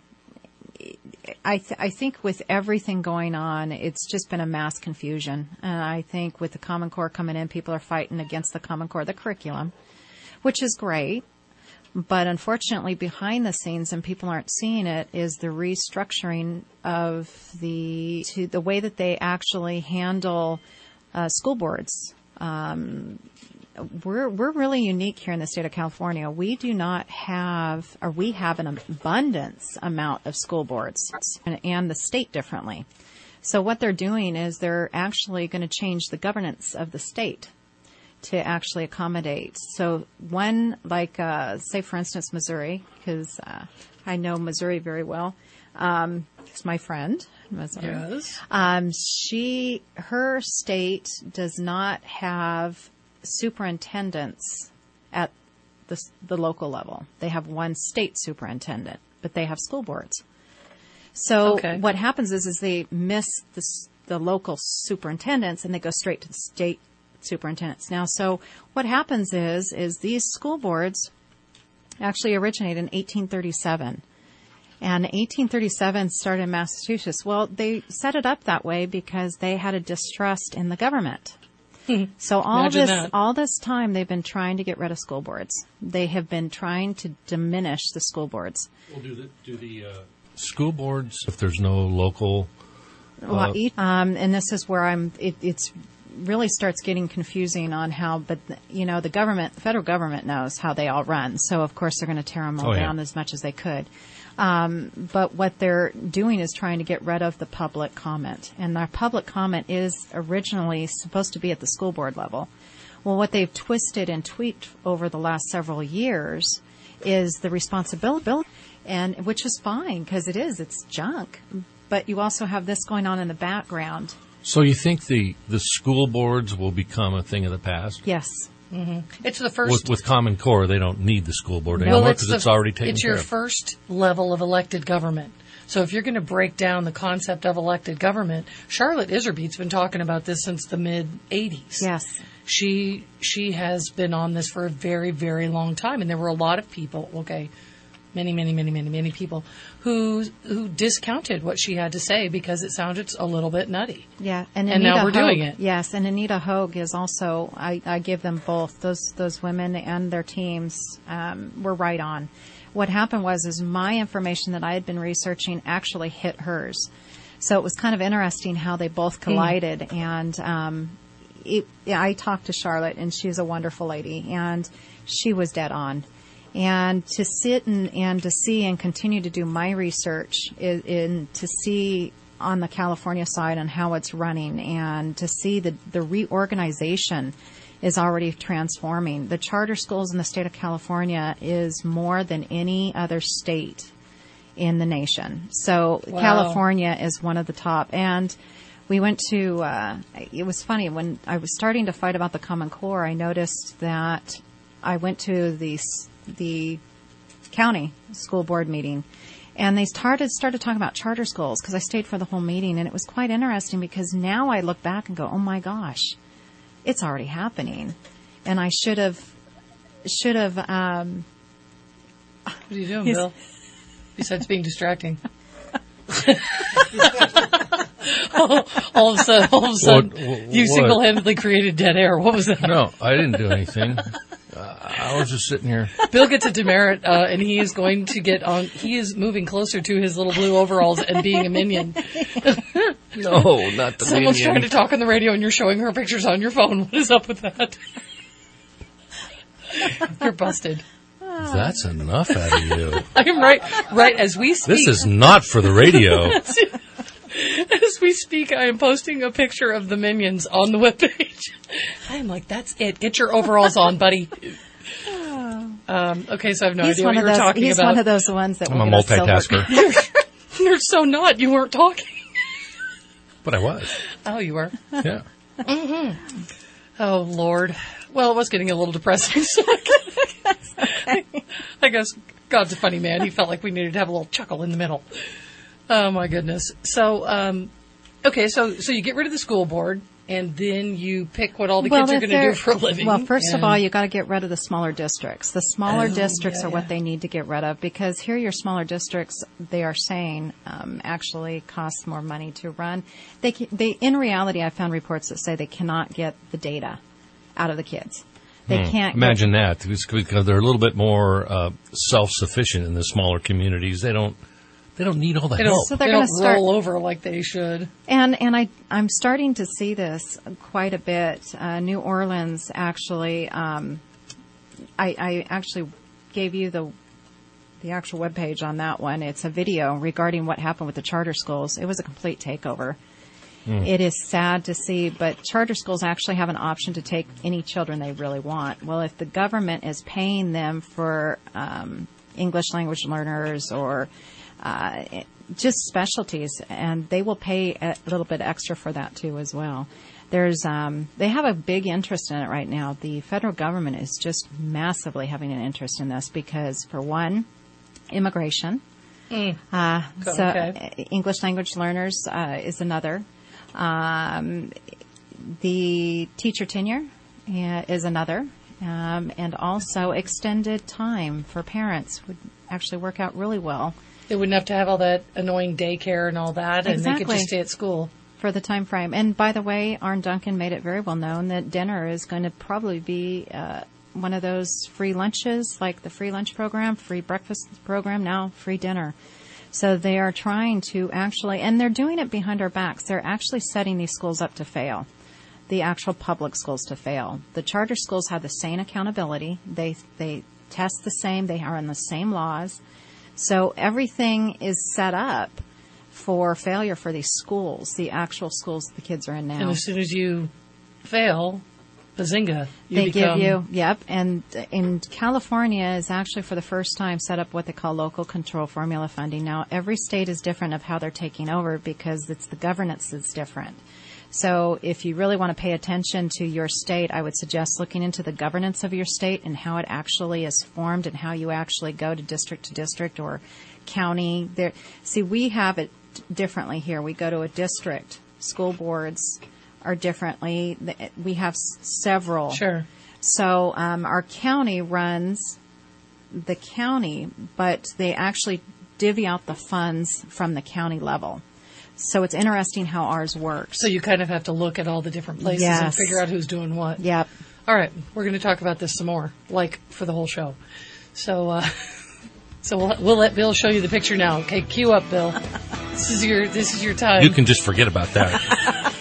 I, th- I think with everything going on, it's just been a mass confusion. And I think with the Common Core coming in, people are fighting against the Common Core, the curriculum, which is great. But unfortunately, behind the scenes, and people aren't seeing it, is the restructuring of the to the way that they actually handle uh, school boards. Um, We're we're really unique here in the state of California. We do not have, or we have an abundance amount of school boards, and, and the state differently. So what they're doing is they're actually going to change the governance of the state to actually accommodate. So one, like, uh, say, for instance, Missouri, because uh, I know Missouri very well. Um, it's my friend, Missouri. Yes. Um, she, her state does not have superintendents at the, the local level. They have one state superintendent, but they have school boards. So Okay. what happens is, is they miss the, s- the local superintendents and they go straight to the state superintendents. Now, so what happens is, is these school boards actually originate in eighteen thirty-seven. And eighteen thirty-seven started in Massachusetts. Well, they set it up that way because they had a distrust in the government. So all Imagine this, that. all this time they've been trying to get rid of school boards. They have been trying to diminish the school boards. Well, do the, do the uh, school boards, if there's no local... Well, each- um, and this is where I'm, it it's really starts getting confusing on how, but, you know, the government, the federal government knows how they all run. So, of course, they're going to tear them all Oh, yeah. down as much as they could. Um, but what they're doing is trying to get rid of the public comment. And our public comment is originally supposed to be at the school board level. Well, what they've twisted and tweaked over the last several years is the responsibility, and which is fine because it is, it's junk. But you also have this going on in the background. So you think the, the school boards will become a thing of the past? Yes. It's the first. With, with Common Core, they don't need the school board anymore because the- it's already taken It's care your of. first level of elected government. So if you're going to break down the concept of elected government, Charlotte Iserbyt's been talking about this since the mid eighties. Yes. She she has been on this for a very, very long time, and there were a lot of people, okay, many, many, many, many, many people who who discounted what she had to say because it sounded a little bit nutty. Yeah, and, And now Anita we're doing Hogue- it. Yes, and Anita Hogue is also. I, I give them both. Those those women and their teams um, were right on. What happened was, is my information that I had been researching actually hit hers. So it was kind of interesting how they both collided. And um, it, I talked to Charlotte, and she's a wonderful lady, and she was dead on. And to sit and, and to see and continue to do my research in, in to see on the California side and how it's running, and to see the, the reorganization is already transforming. The charter schools in the state of California is more than any other state in the nation. So Wow. California is one of the top. And we went to, uh, it was funny, when I was starting to fight about the Common Core, I noticed that I went to the, s- the county school board meeting, and they started started talking about charter schools because I stayed for the whole meeting, and it was quite interesting because now I look back and go, oh my gosh, it's already happening, and I should have should have. Um, What are you doing, He's- Bill? Besides being distracting. all, all of a sudden, all of a sudden, What- what- you what? single-handedly created dead air. What was that? No, I didn't do anything. uh, I was just sitting here. Bill gets a demerit, uh, and he is going to get on. He is moving closer to his little blue overalls and being a minion. No, not the Someone's minion. trying to talk on the radio, and you're showing her pictures on your phone. What is up with that? You're busted. That's enough out of you. I am right, right as we speak. This is not for the radio. As we speak, I am posting a picture of the Minions on the webpage. I am like, that's it. Get your overalls on, buddy. Um, okay, so I have no he's idea one what of you were those. talking He's about. one of those ones that I'm will a get us silver. multitasker. You're so not. You weren't talking. But I was. Oh, you were. Yeah. Oh, Lord. Well, it was getting a little depressing. So I guess, I guess God's a funny man. He felt like we needed to have a little chuckle in the middle. Oh, my goodness. So, um, okay, so so you get rid of the school board, and then you pick what all the Well, kids are if going to they're- do for a living. Well, first of and- all, you got to get rid of the smaller districts. The smaller Oh, districts yeah, are what yeah. they need to get rid of, because here your smaller districts, they are saying, um, actually cost more money to run. They, ca- they, in reality, I found reports that say they cannot get the data out of the kids. They can't get- Imagine that, it's because they're a little bit more uh, self-sufficient in the smaller communities. They don't, they don't need all the They don't, help. So they're they gonna don't start- roll over like they should. And and I I'm starting to see this quite a bit. Uh, New Orleans actually, um, I, I actually gave you the the actual webpage on that one. It's a video regarding what happened with the charter schools. It was a complete takeover, Mm. It is sad to see, but charter schools actually have an option to take any children they really want. Well, if the government is paying them for um, English language learners or uh, just specialties, and they will pay a little bit extra for that too as well. There's, um, they have a big interest in it right now. The federal government is just massively having an interest in this because, for one, immigration. Mm. Uh, Go- so okay. English language learners uh, is another. Um, the teacher tenure uh, is another. Um, and also extended time for parents would actually work out really well. They wouldn't have to have all that annoying daycare and all that, and they Exactly. could just stay at school. For the time frame. And by the way, Arne Duncan made it very well known that dinner is going to probably be uh, one of those free lunches, like the free lunch program, free breakfast program, now free dinner. So they are trying to actually, and they're doing it behind our backs. They're actually setting these schools up to fail, the actual public schools to fail. The charter schools have the same accountability. They they test the same. They are in the same laws. So everything is set up for failure for these schools, the actual schools the kids are in now. And as soon as you fail, bazinga, you they become... give you, yep. And in California is actually for the first time set up what they call local control formula funding. Now, every state is different of how they're taking over because it's the governance that's different. So if you really want to pay attention to your state, I would suggest looking into the governance of your state and how it actually is formed and how you actually go to district to district or county. There, see, we have it differently here. We go to a district. School boards are differently. We have s- several. Sure. So um, our county runs the county, but they actually divvy out the funds from the county level. So it's interesting how ours works. So you kind of have to look at all the different places and Yes. figure out who's doing what. Yep. All right, we're going to talk about this some more, like for the whole show. So, uh, so we'll we'll let Bill show you the picture now. Okay, cue up, Bill. This is your this is your time. You can just forget about that.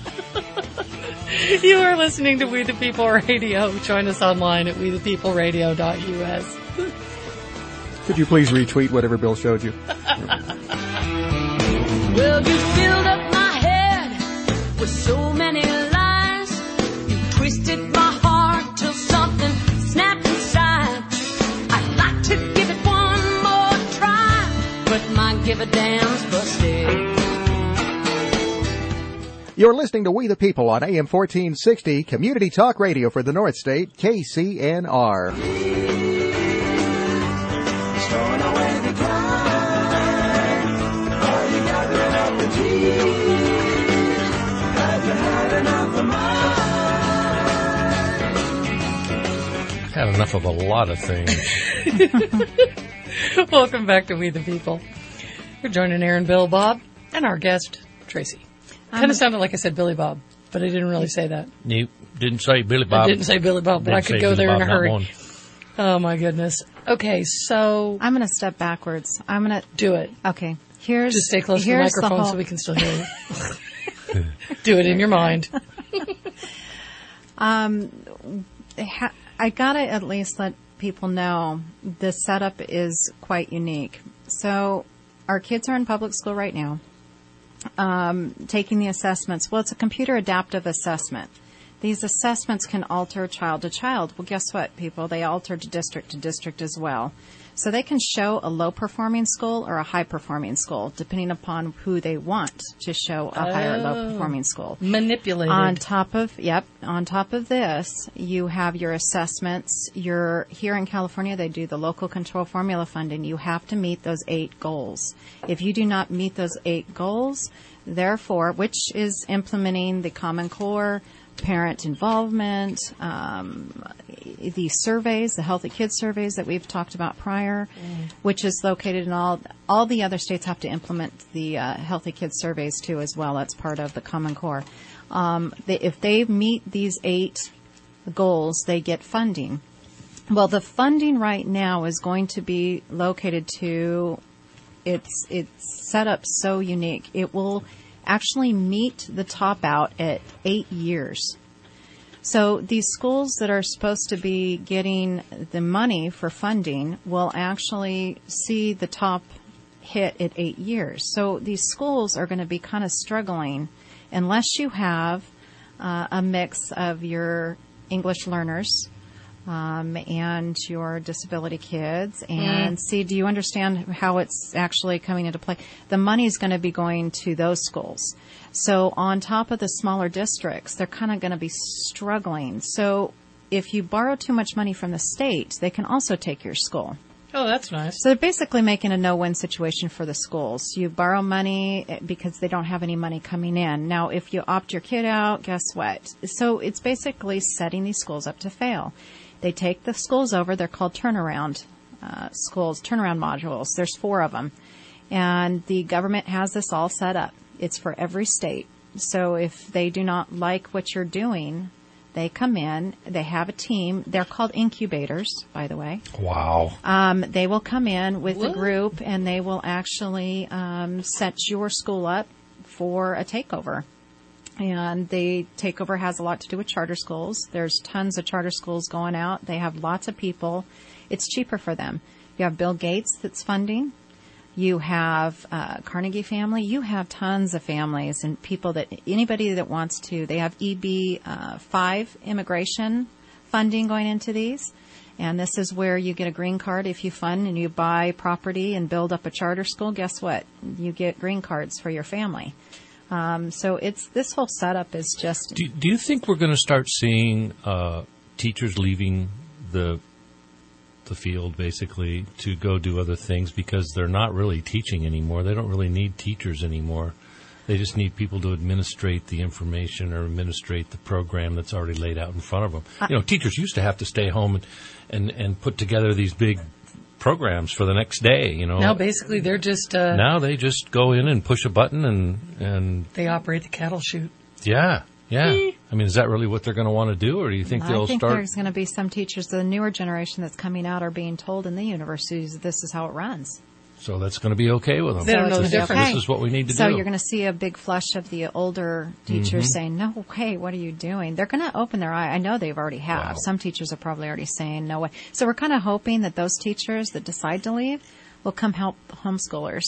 You are listening to We the People Radio. Join us online at we the people radio dot u s. Could you please retweet whatever Bill showed you? Well, you filled up my head with so many lies. You twisted my heart till something snapped inside. I'd like to give it one more try, but my give a damn's busted. You're listening to We the People on A M fourteen sixty, Community Talk Radio for the North State, K C N R. Had enough of a lot of things. Welcome back to We the People. We're joining Aaron, Bill, Bob, and our guest, Tracy. Kind Um, of sounded like I said Billy Bob, but I didn't really say that. You didn't say Billy Bob. I didn't say Billy Bob, but Didn't I could say go Billy there in Bob, a not hurry. one. Oh, my goodness. Okay, so I'm going to step backwards. I'm going to do it. Okay. Here's Just stay close to the here's microphone whole- so we can still hear you. Do it in your mind. Um, ha- I gotta at least let people know the setup is quite unique. So our kids are in public school right now, um, taking the assessments. Well, it's a computer adaptive assessment. These assessments can alter child to child. Well, guess what, people? They alter to district to district as well. So they can show a low-performing school or a high-performing school, depending upon who they want to show a high or Oh. low-performing school. Manipulated. On top of, yep, on top of this, you have your assessments. Your, here in California, they do the local control formula funding. You have to meet those eight goals. If you do not meet those eight goals, therefore, which is implementing the Common Core, parent involvement, um, the surveys, the Healthy Kids surveys that we've talked about prior, Mm. which is located in all, all the other states have to implement the uh, Healthy Kids surveys too as well. That's part of the Common Core. Um, they, if they meet these eight goals, they get funding. Well, the funding right now is going to be located to, it's, it's set up so unique. It will actually meet the top out at eight years. So these schools that are supposed to be getting the money for funding will actually see the top hit at eight years. So these schools are going to be kind of struggling unless you have uh, a mix of your English learners um, and your disability kids. And Mm. see, do you understand how it's actually coming into play? The money is going to be going to those schools. So on top of the smaller districts, they're kind of going to be struggling. So if you borrow too much money from the state, they can also take your school. Oh, that's nice. So they're basically making a no-win situation for the schools. You borrow money because they don't have any money coming in. Now, if you opt your kid out, guess what? So it's basically setting these schools up to fail. They take the schools over. They're called turnaround uh, schools, turnaround modules. There's four of them. And the government has this all set up. It's for every state. So if they do not like what you're doing, they come in, they have a team. They're called incubators, by the way. Wow. Um, they will come in with What? a group, and they will actually um, set your school up for a takeover. And the takeover has a lot to do with charter schools. There's tons of charter schools going out. They have lots of people. It's cheaper for them. You have Bill Gates that's funding. You have uh, Carnegie family. You have tons of families and people that anybody that wants to. They have E B five immigration funding going into these. And this is where you get a green card if you fund and you buy property and build up a charter school. Guess what? You get green cards for your family. Um, so it's this whole setup is just. Do, do you think we're going to start seeing uh, teachers leaving the the field basically to go do other things because they're not really teaching anymore? They don't really need teachers anymore. They just need people to administrate the information or administrate the program that's already laid out in front of them. You know, teachers used to have to stay home and, and, and put together these big programs for the next day, you know. Now, basically, they're just, uh, Now they just go in and push a button and, and they operate the cattle chute. yeah, yeah. I mean, is that really what they're going to want to do, or do you think I they'll think start? there's going to be some teachers, the newer generation that's coming out are being told in the universities that this is how it runs. So that's going to be okay with them. They don't So know the it's gonna be difference. okay. This is what we need to So do. you're going to see a big flush of the older teachers Mhm. saying, no way, what are you doing? They're going to open their eye. I know they've already have. Wow. Some teachers are probably already saying, no way. So we're kind of hoping that those teachers that decide to leave will come help homeschoolers.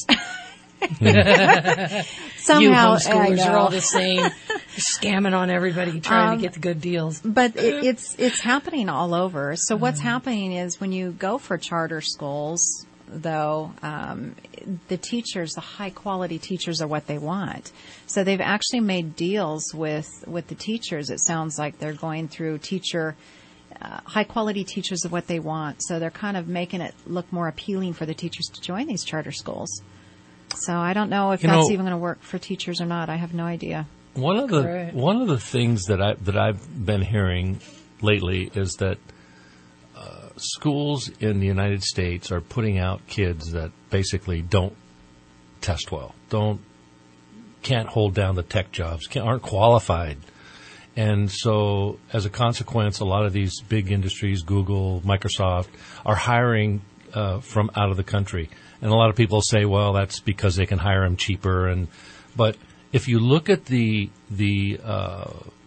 Somehow, you I homeschoolers know. are all the same. You're scamming on everybody, trying Um, to get the good deals. But it, it's it's happening all over. So what's Mm. happening is when you go for charter schools, though, um, the teachers, the high quality teachers, are what they want. So they've actually made deals with with the teachers. It sounds like they're going through teacher. Uh, high quality teachers are what they want. So they're kind of making it look more appealing for the teachers to join these charter schools. So I don't know if You that's know- even going to work for teachers or not. I have no idea. One of the Correct. one of the things that I that I've been hearing lately is that uh, schools in the United States are putting out kids that basically don't test well, don't can't hold down the tech jobs, can't, aren't qualified, and so as a consequence, a lot of these big industries, Google, Microsoft, are hiring uh, from out of the country, and a lot of people say, well, that's because they can hire them cheaper, and but if you look at the the uh,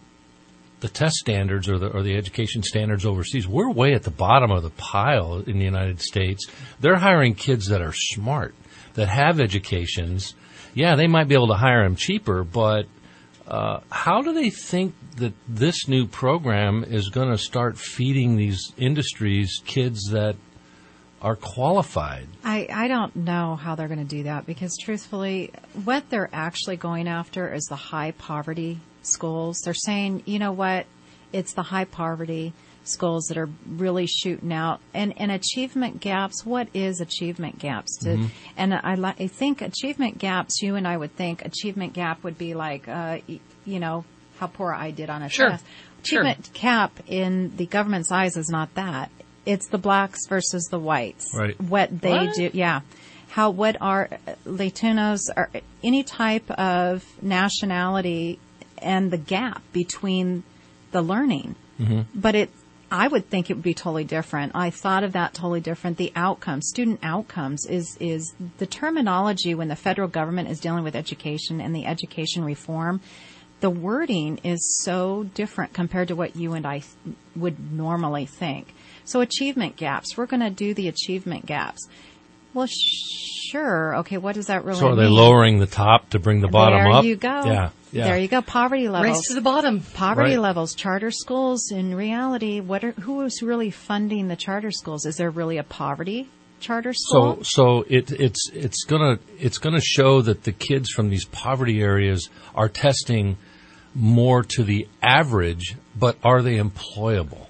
the test standards or the or the education standards overseas, we're way at the bottom of the pile in the United States. They're hiring kids that are smart, that have educations. Yeah, they might be able to hire them cheaper, but uh, how do they think that this new program is going to start feeding these industries kids that are qualified? I, I don't know how they're going to do that because, truthfully, what they're actually going after is the high poverty schools. They're saying, you know what, it's the high poverty schools that are really shooting out. And, and achievement gaps, what is achievement gaps? To, Mhm. And I, li- I think achievement gaps, you and I would think achievement gap would be like, uh, y- you know, how poor I did on a Sure. test. Sure. Achievement gap in the government's eyes is not that. It's the blacks versus the whites. Right. What they What? do, yeah. How, what are uh, Latinos, or any type of nationality and the gap between the learning. Mm-hmm. But it, I would think it would be totally different. I thought of that totally different. The outcomes, student outcomes is, is the terminology when the federal government is dealing with education and the education reform. The wording is so different compared to what you and I th- would normally think. So achievement gaps, we're going to do the achievement gaps. Well, sure. Okay, what does that really So are mean? they lowering the top to bring the bottom there up? you go. Yeah. Yeah. There you go. Poverty levels. Race to the bottom. Poverty Right. levels. Charter schools. In reality, what are, who is really funding the charter schools? Is there really a poverty charter school? So, so it, it's it's gonna it's gonna show that the kids from these poverty areas are testing more to the average, but are they employable?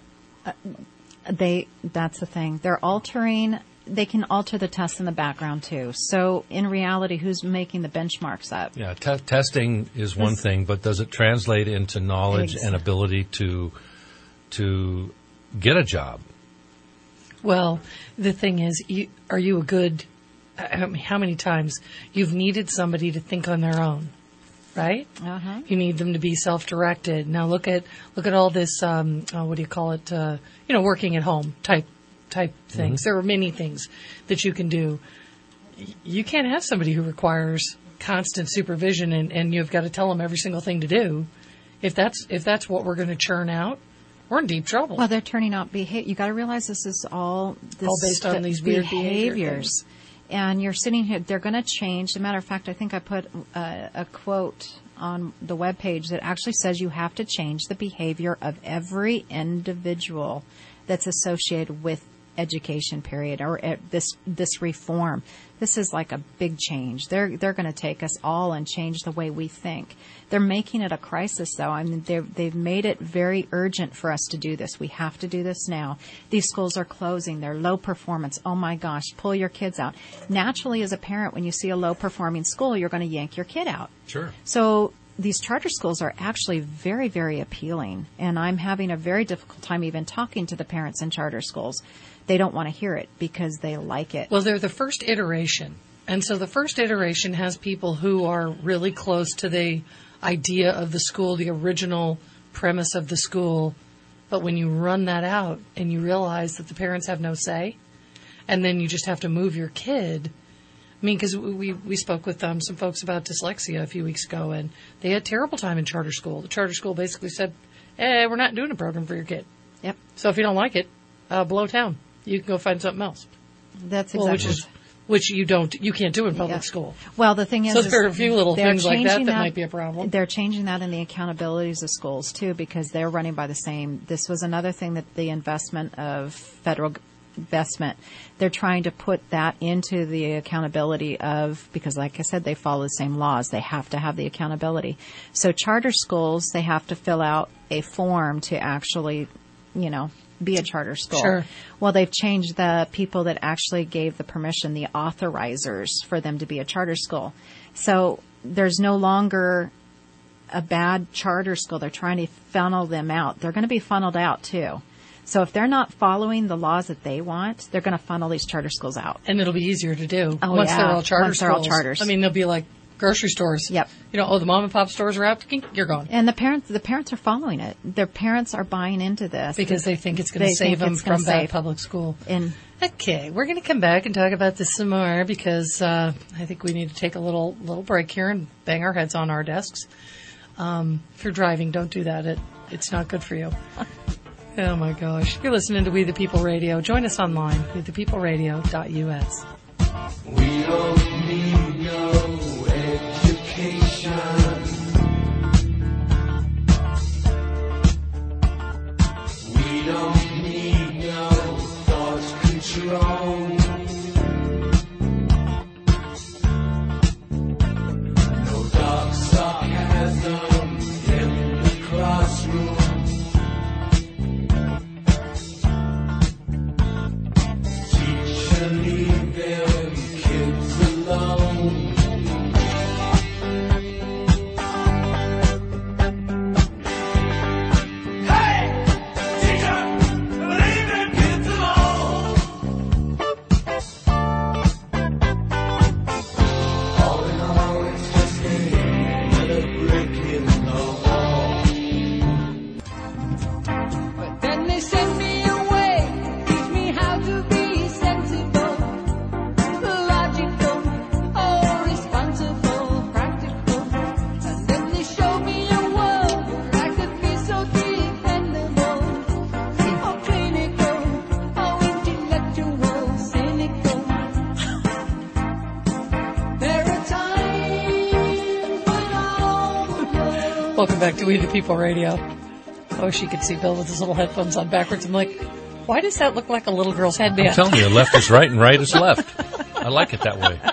They. That's the thing. They're altering. They can alter the tests in the background too. So in reality, who's making the benchmarks up? Yeah, te- testing is one This- thing, but does it translate into knowledge Ex- and ability to to get a job? Well, the thing is, you, are you a good? I mean, how many times you've needed somebody to think on their own, right? Uh-huh. You need them to be self-directed. Now look at look at all this. Um, uh, what do you call it? Uh, you know, working at home type type things. There are many things that you can do. Y- You can't have somebody who requires constant supervision and, and you've got to tell them every single thing to do. If that's if that's what we're going to churn out, we're in deep trouble. Well, they're turning out behavior. You got to realize this is all this All based on st- these weird behavior behaviors. And you're sitting here. They're going to change. As a matter of fact, I think I put a, a quote on the webpage that actually says you have to change the behavior of every individual that's associated with education period or uh, this this reform. This is like a big change. They're they're going to take us all and change the way we think. They're making it a crisis, though. I mean, they've they've made it very urgent for us to do this. We have to do this now. These schools are closing. They're low performance. Oh my gosh, pull your kids out. Naturally, as a parent, when you see a low performing school, you're going to yank your kid out. Sure. So these charter schools are actually very, very appealing, and I'm having a very difficult time even talking to the parents in charter schools. They don't want to hear it because they like it. Well, they're the first iteration. And so the first iteration has people who are really close to the idea of the school, the original premise of the school. But when you run that out and you realize that the parents have no say, and then you just have to move your kid. I mean, because we, we spoke with um, some folks about dyslexia a few weeks ago, and they had a terrible time in charter school. The charter school basically said, eh, we're not doing a program for your kid. Yep. So if you don't like it, uh, blow town. You can go find something else. That's exactly Well, which is which you don't, you can't do in public Yeah. school. Well, the thing is, So is there are a few little they're things like that changing that might be a problem. They're changing that in the accountabilities of schools too, because they're running by the same. This was another thing that the investment of federal g- investment, they're trying to put that into the accountability of, because like I said, they follow the same laws. They have to have the accountability. So charter schools, they have to fill out a form to actually, you know, be a charter school. Sure. Well, they've changed the people that actually gave the permission, the authorizers for them to be a charter school. So there's no longer a bad charter school. They're trying to funnel them out. They're going to be funneled out too. So if they're not following the laws that they want, they're going to funnel these charter schools out. And it'll be easier to do Oh, once yeah. they're all charter Once they're all schools. charters. I mean, they'll be like grocery stores. Yep. You know, oh, the mom and pop stores are out. You're gone. And the parents, the parents are following it. Their parents are buying into this Because they think it's going They to save think them it's gonna from bad save. public school. And Okay, we're going to come back and talk about this some more because uh, I think we need to take a little little break here and bang our heads on our desks. Um, if you're driving, don't do that. It it's not good for you. Oh my gosh! You're listening to We the People Radio. Join us online, we the people radio dot U S. We don't need no education. We don't need no thought control. No dark sarcasm in the classroom. Teacher, leave them kids alone. Welcome back to We the People Radio. I wish you could see Bill with his little headphones on backwards. I'm like, why does that look like a little girl's headband? I'm telling you, left is right and right is left. I like it that way.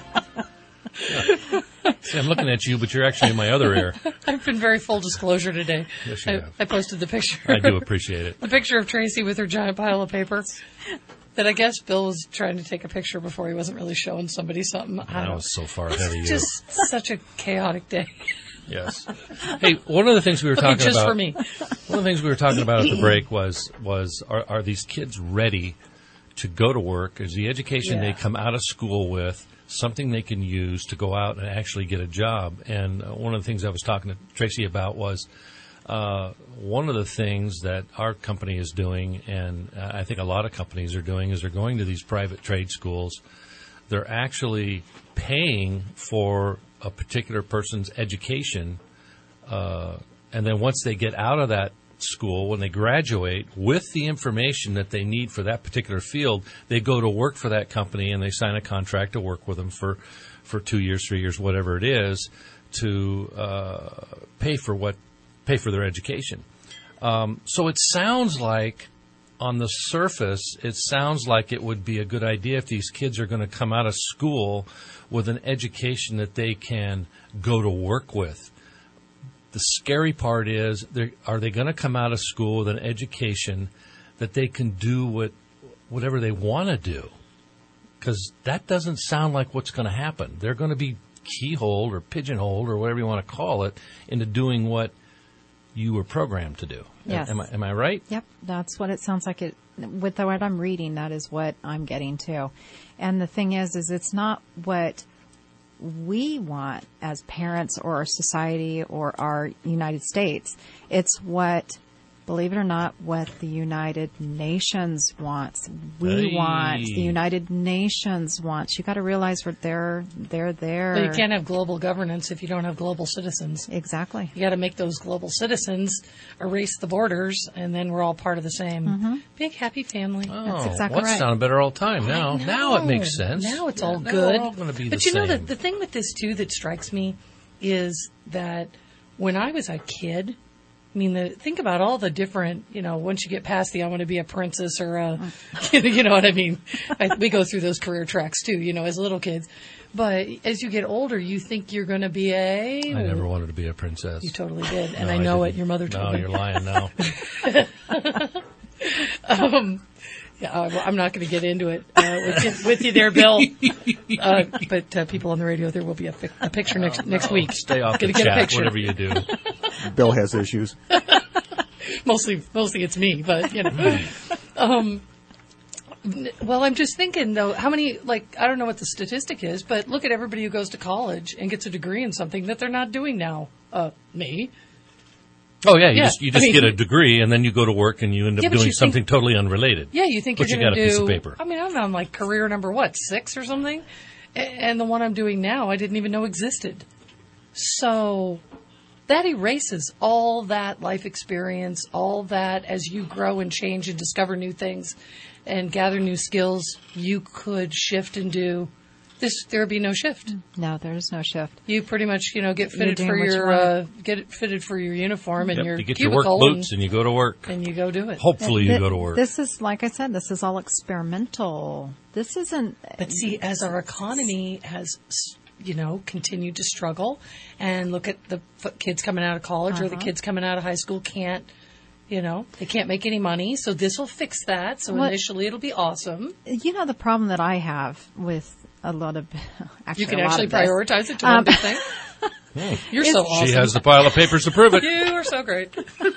Yeah. See, I'm looking at you, but you're actually in my other ear. I've been very full disclosure today. Yes, you I, have. I posted the picture. I do appreciate it. The picture of Tracy with her giant pile of paper. That I guess Bill was trying to take a picture before he wasn't really showing somebody something. I I don't was so far ahead of you. It's just such a chaotic day. Yes. Hey, one of the things we were Okay, talking just about. for me. One of the things we were talking about at the break was was are, are these kids ready to go to work? Is the education Yeah. they come out of school with something they can use to go out and actually get a job? And uh, one of the things I was talking to Tracy about was uh, one of the things that our company is doing, and uh, I think a lot of companies are doing, is they're going to these private trade schools. They're actually paying for a particular person's education, uh, and then once they get out of that school, when they graduate, with the information that they need for that particular field, they go to work for that company and they sign a contract to work with them for, for two years, three years, whatever it is, to uh, pay for what pay for their education. Um, so it sounds like, on the surface, it sounds like it would be a good idea if these kids are going to come out of school with an education that they can go to work with. The scary part is, are they going to come out of school with an education that they can do what, whatever they want to do? Because that doesn't sound like what's going to happen. They're going to be keyholed or pigeonholed or whatever you want to call it into doing what you were programmed to do. Yes. Am I, am I right? Yep, that's what it sounds like. It with what I'm reading, that is what I'm getting to. And the thing is, is it's not what we want as parents or our society or our United States. It's what, believe it or not, what the United Nations wants. We Hey. want, the United Nations wants. You got to realize we're they're they're there. But you can't have global governance if you don't have global citizens. Exactly. You got to make those global citizens erase the borders, and then we're all part of the same Mm-hmm. big happy family. Oh, That's exactly well, right. it's sounding better all the time now. I Now it know. makes sense. Now it's Yeah, all now good. We're all going to be but the you know, same. the, the thing with this, too, that strikes me is that when I was a kid, I mean, the, think about all the different, you know, once you get past the I want to be a princess or a, you know what I mean? I, we go through those career tracks, too, you know, as little kids. But as you get older, you think you're going to be a... I never wanted to be a princess. You totally did, and No, I know it. didn't. Your mother told no, me. you're lying now. um, yeah, uh, well, I'm not going to get into it uh, with, you, with you there, Bill. Uh, but uh, people on the radio, there will be a, fi- a picture next next week. Stay off the Gonna get a chat, picture. whatever you do. Bill has issues. mostly, mostly it's me, but you know. um, n- well, I'm just thinking though, how many? Like, I don't know what the statistic is, but look at everybody who goes to college and gets a degree in something that they're not doing now. Uh, me. Oh, yeah, you Yeah, just, you I just mean- get a degree, and then you go to work, and you end up Yeah, but doing you think- something totally unrelated. Yeah, you think But you're you going got to a do. piece of paper. I mean, I'm on like career number what six or something, A- and the one I'm doing now, I didn't even know existed. So that erases all that life experience, all that as you grow and change and discover new things and gather new skills, you could shift and do. This there would be no shift. No, there's no shift. You pretty much, you know, get You're fitted doing for what you your want. uh, get it fitted for your uniform and Yep, your you get your work cubicle boots, and, and you go to work. and you go do it. Hopefully, you Th- go to work. This is, like I said, this is all experimental. This isn't. But see, as our economy has, you know, continued to struggle, and look at the f- kids coming out of college or the Uh-huh. kids coming out of high school can't, you know, they can't make any money. So this will fix that. So What- initially it'll be awesome. You know, the problem that I have with a lot of actually You can a lot actually of this- prioritize it to one Um, big thing. You're so awesome. She has the pile of papers to prove it. You are so great.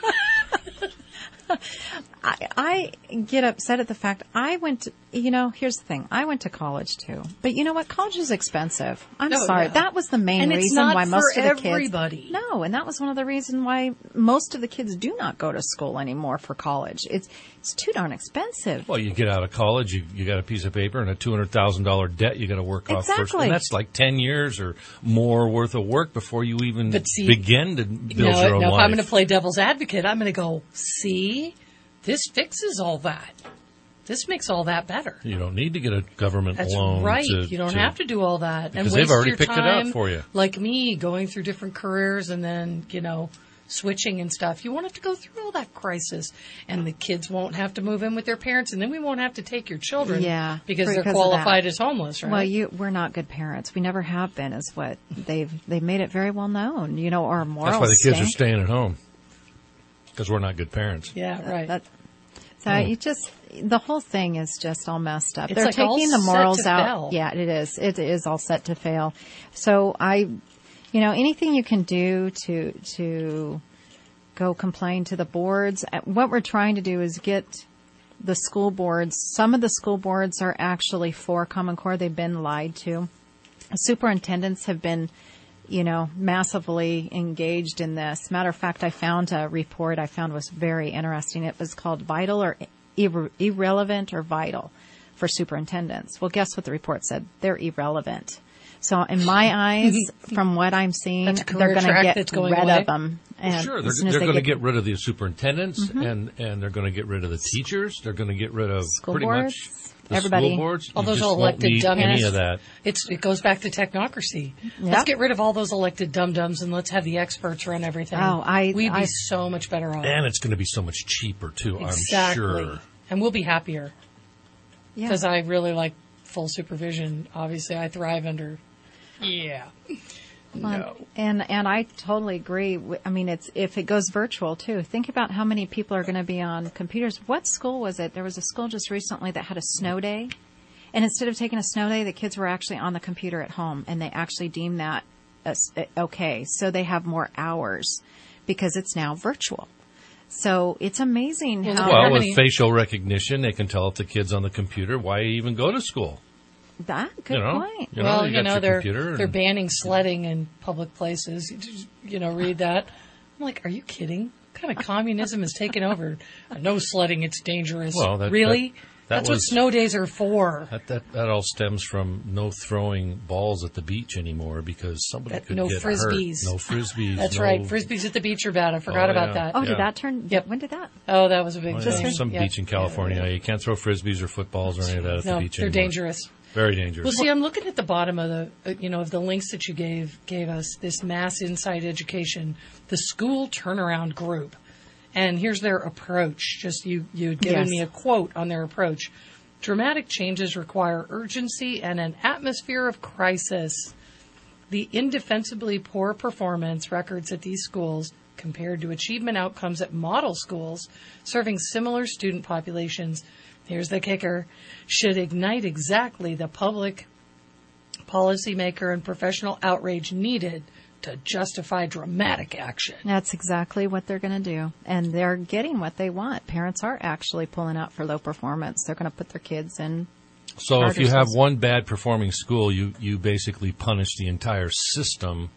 I, I get upset at the fact I went to, you know, here's the thing. I went to college too. But you know what? College is expensive. I'm Oh, sorry. yeah. That was the main And it's reason not why most for of the kids. everybody. No, and that was one of the reasons why most of the kids do not go to school anymore for college. It's it's too darn expensive. Well, you get out of college, you, you got a piece of paper and a two hundred thousand dollars debt you got to work off first. Exactly. And that's like ten years or more worth of work before you even But see, begin to build now, your own now if life. I'm going to play devil's advocate, I'm going to go, see, this fixes all that. This makes all that better. You don't need to get a government That's loan. right. To, you don't to- have to do all that. Because and they've waste already your picked it out time, for you. Like me, going through different careers and then, you know, switching and stuff. You won't have to go through all that crisis, and the kids won't have to move in with their parents, and then we won't have to take your children Yeah, because, because they're of qualified that. as homeless, right? Well, you, we're not good parents. We never have been, is what they've they've made it very well known. You know, our morals. That's why the kids stink. are staying at home, because we're not good parents. yeah, right. That, so Hmm. you just the whole thing is just all messed up. It's They're like all taking the set morals to out. fail. Yeah, it is. It is all set to fail. So I, you know, anything you can do to to go complain to the boards. What we're trying to do is get the school boards. Some of the school boards are actually for Common Core. They've been lied to. Superintendents have been, you know, massively engaged in this. Matter of fact, I found a report I found was very interesting. It was called Vital or Irre- Irrelevant or Vital for Superintendents. Well, guess what the report said? They're irrelevant. So in my eyes, from what I'm seeing, That's a they're career going to track get that's going rid away. of them. And Sure, they're, as soon as they're they going to get get rid of the superintendents, Mhm. and, and they're going to get rid of the teachers. They're going to get rid of School pretty boards, much the everybody. school boards. all You those just won't elected need dummies. any of that. It's it goes back to technocracy. Yep. Let's get rid of all those elected dum dums and let's have the experts run everything. Oh, I- we'd be I- so much better off. And it's going to be so much cheaper, too, exactly. I'm sure. And we'll be happier Yeah. because I really like full supervision. Obviously, I thrive under. Yeah. Well, No. And and I totally agree. W- I mean, it's if it goes virtual too. Think about how many people are going to be on computers. What school was it? There was a school just recently that had a snow day, and instead of taking a snow day, the kids were actually on the computer at home, and they actually deemed that as, uh, okay. So they have more hours because it's now virtual. So it's amazing Well, how Well, Well, many- with facial recognition, they can tell if the kid's on the computer, why even go to school? that good you know? point. You know, well, you you got know, your they're computer and- they're banning sledding in public places. You just, you know, read that. I'm like, are you kidding? What kind of communism is taking over? No sledding, it's dangerous. Well, that- really? that- that That's what was- snow days are for. That, that that all stems from no throwing balls at the beach anymore because somebody That- could no get frisbees. hurt. No frisbees. That's no- right. Frisbees at the beach are bad. I forgot Oh, about yeah. that. Oh, Yeah. did that turn? Yep. When did that? Oh, that was a big Oh, thing. yeah, Some Yep. beach in California. Yeah. You can't throw frisbees or footballs or any of that at No, the beach they're anymore. dangerous. Very dangerous. Well, see, I'm looking at the bottom of the, uh, you know, of the links that you gave gave us. This Mass Inside Education, the school turnaround group, and here's their approach. Just you, you had given Yes. me a quote on their approach. Dramatic changes require urgency and an atmosphere of crisis. The indefensibly poor performance records at these schools, compared to achievement outcomes at model schools serving similar student populations, here's the kicker, should ignite exactly the public, policymaker, and professional outrage needed to justify dramatic action. That's exactly what they're going to do. And they're getting what they want. Parents are actually pulling out for low performance. They're going to put their kids in. So if you have Charter one bad performing school, you, you basically punish the entire system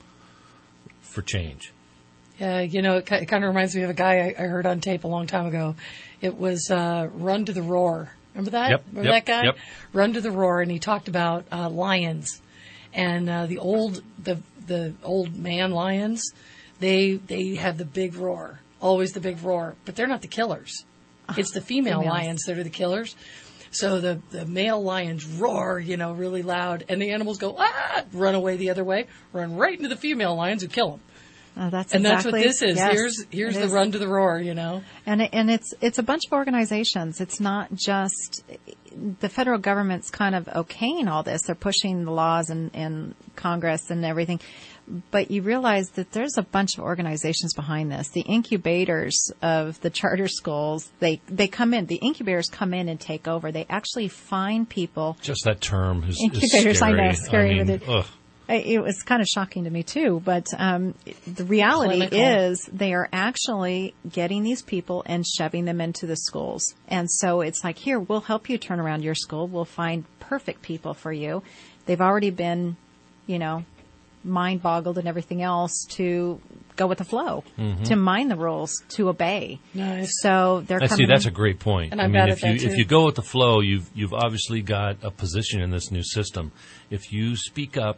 for change. Uh, you know, it, ki- it kind of reminds me of a guy I, I heard on tape a long time ago. It was uh, Run to the Roar. Remember that? Yep, Remember yep, that guy? yep. Run to the Roar, and he talked about uh, lions and uh, the old the the old man lions. They they have the big roar, always the big roar, but they're not the killers. It's the female Females. lions that are the killers. So the, the male lions roar, you know, really loud, and the animals go, ah, run away the other way, run right into the female lions who kill them. Uh, that's And that's exactly, what this is. yes, here's here's it the is. run to the roar, you know. And it, and it's it's a bunch of organizations. It's not just the federal government's kind of okaying all this. They're pushing the laws and, and Congress and everything. But you realize that there's a bunch of organizations behind this. The incubators of the charter schools, they, they come in, the incubators come in and take over. They actually find people. Just that term is, is Incubators, I scary. know, scary I mean, with it. ugh. I- It was kind of shocking to me too, but um, the reality Clinical. is they are actually getting these people and shoving them into the schools. And so it's like, here, we'll help you turn around your school. We'll find perfect people for you. They've already been, you know, mind boggled and everything else to go with the flow, Mhm. to mind the rules, to obey. Nice. So they're I coming see. That's in- a great point. And I I'm mean, bad if at you that, if too. you go with the flow, you've you've obviously got a position in this new system. If you speak up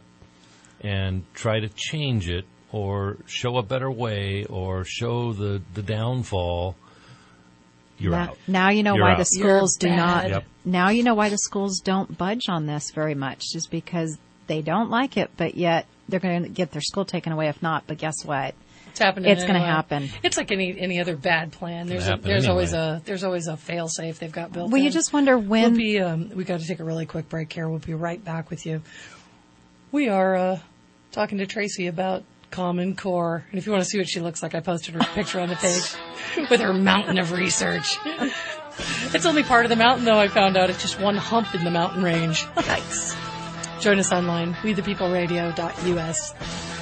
and try to change it, or show a better way, or show the the downfall, you're now, out. now you know You're why out. the schools You're do not. bad. Yep. Now you know why the schools don't budge on this very much, is because they don't like it, but yet they're going to get their school taken away if not. But guess what? It's happening. It's going to anyway. happen. It's like any any other bad plan. There's a, happen there's anyway. always a there's always a fail safe they've got built. Well, in. you just wonder when. We'll be. Um, we got to take a really quick break here. We'll be right back with you. We are uh, talking to Tracy about Common Core, and if you want to see what she looks like, I posted her picture on the page with her mountain of research. It's only part of the mountain, though. I found out it's just one hump in the mountain range. Nice. Join us online, we the people radio dot U S.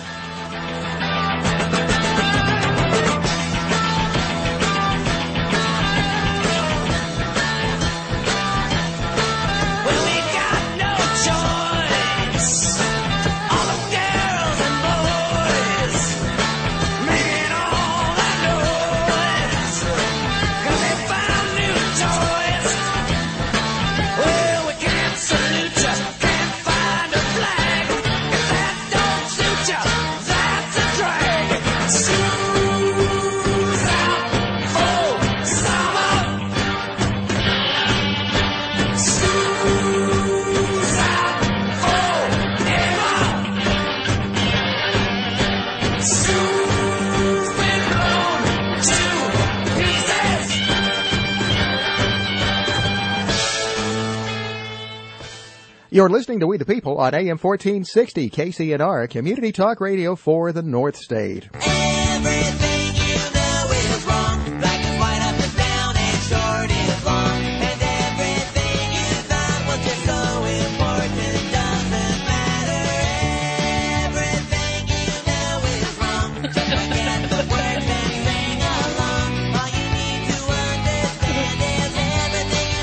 Well, we got no choice. All the girls and boys making all that noise. 'Cause they found new toys. Well, we can't salute ya, can't find a flag. If that don't suit ya, that's a drag. School's out for summer. School's out forever. School's been blown to pieces. You're listening to We the People on A M fourteen sixty K C N R, Community Talk Radio for the North State. Everything you know is wrong. Black and white, up and down, and short is long. And everything you thought was just so important doesn't matter. Everything you know is wrong. Just forget the words and sing along. All you need to understand is everything you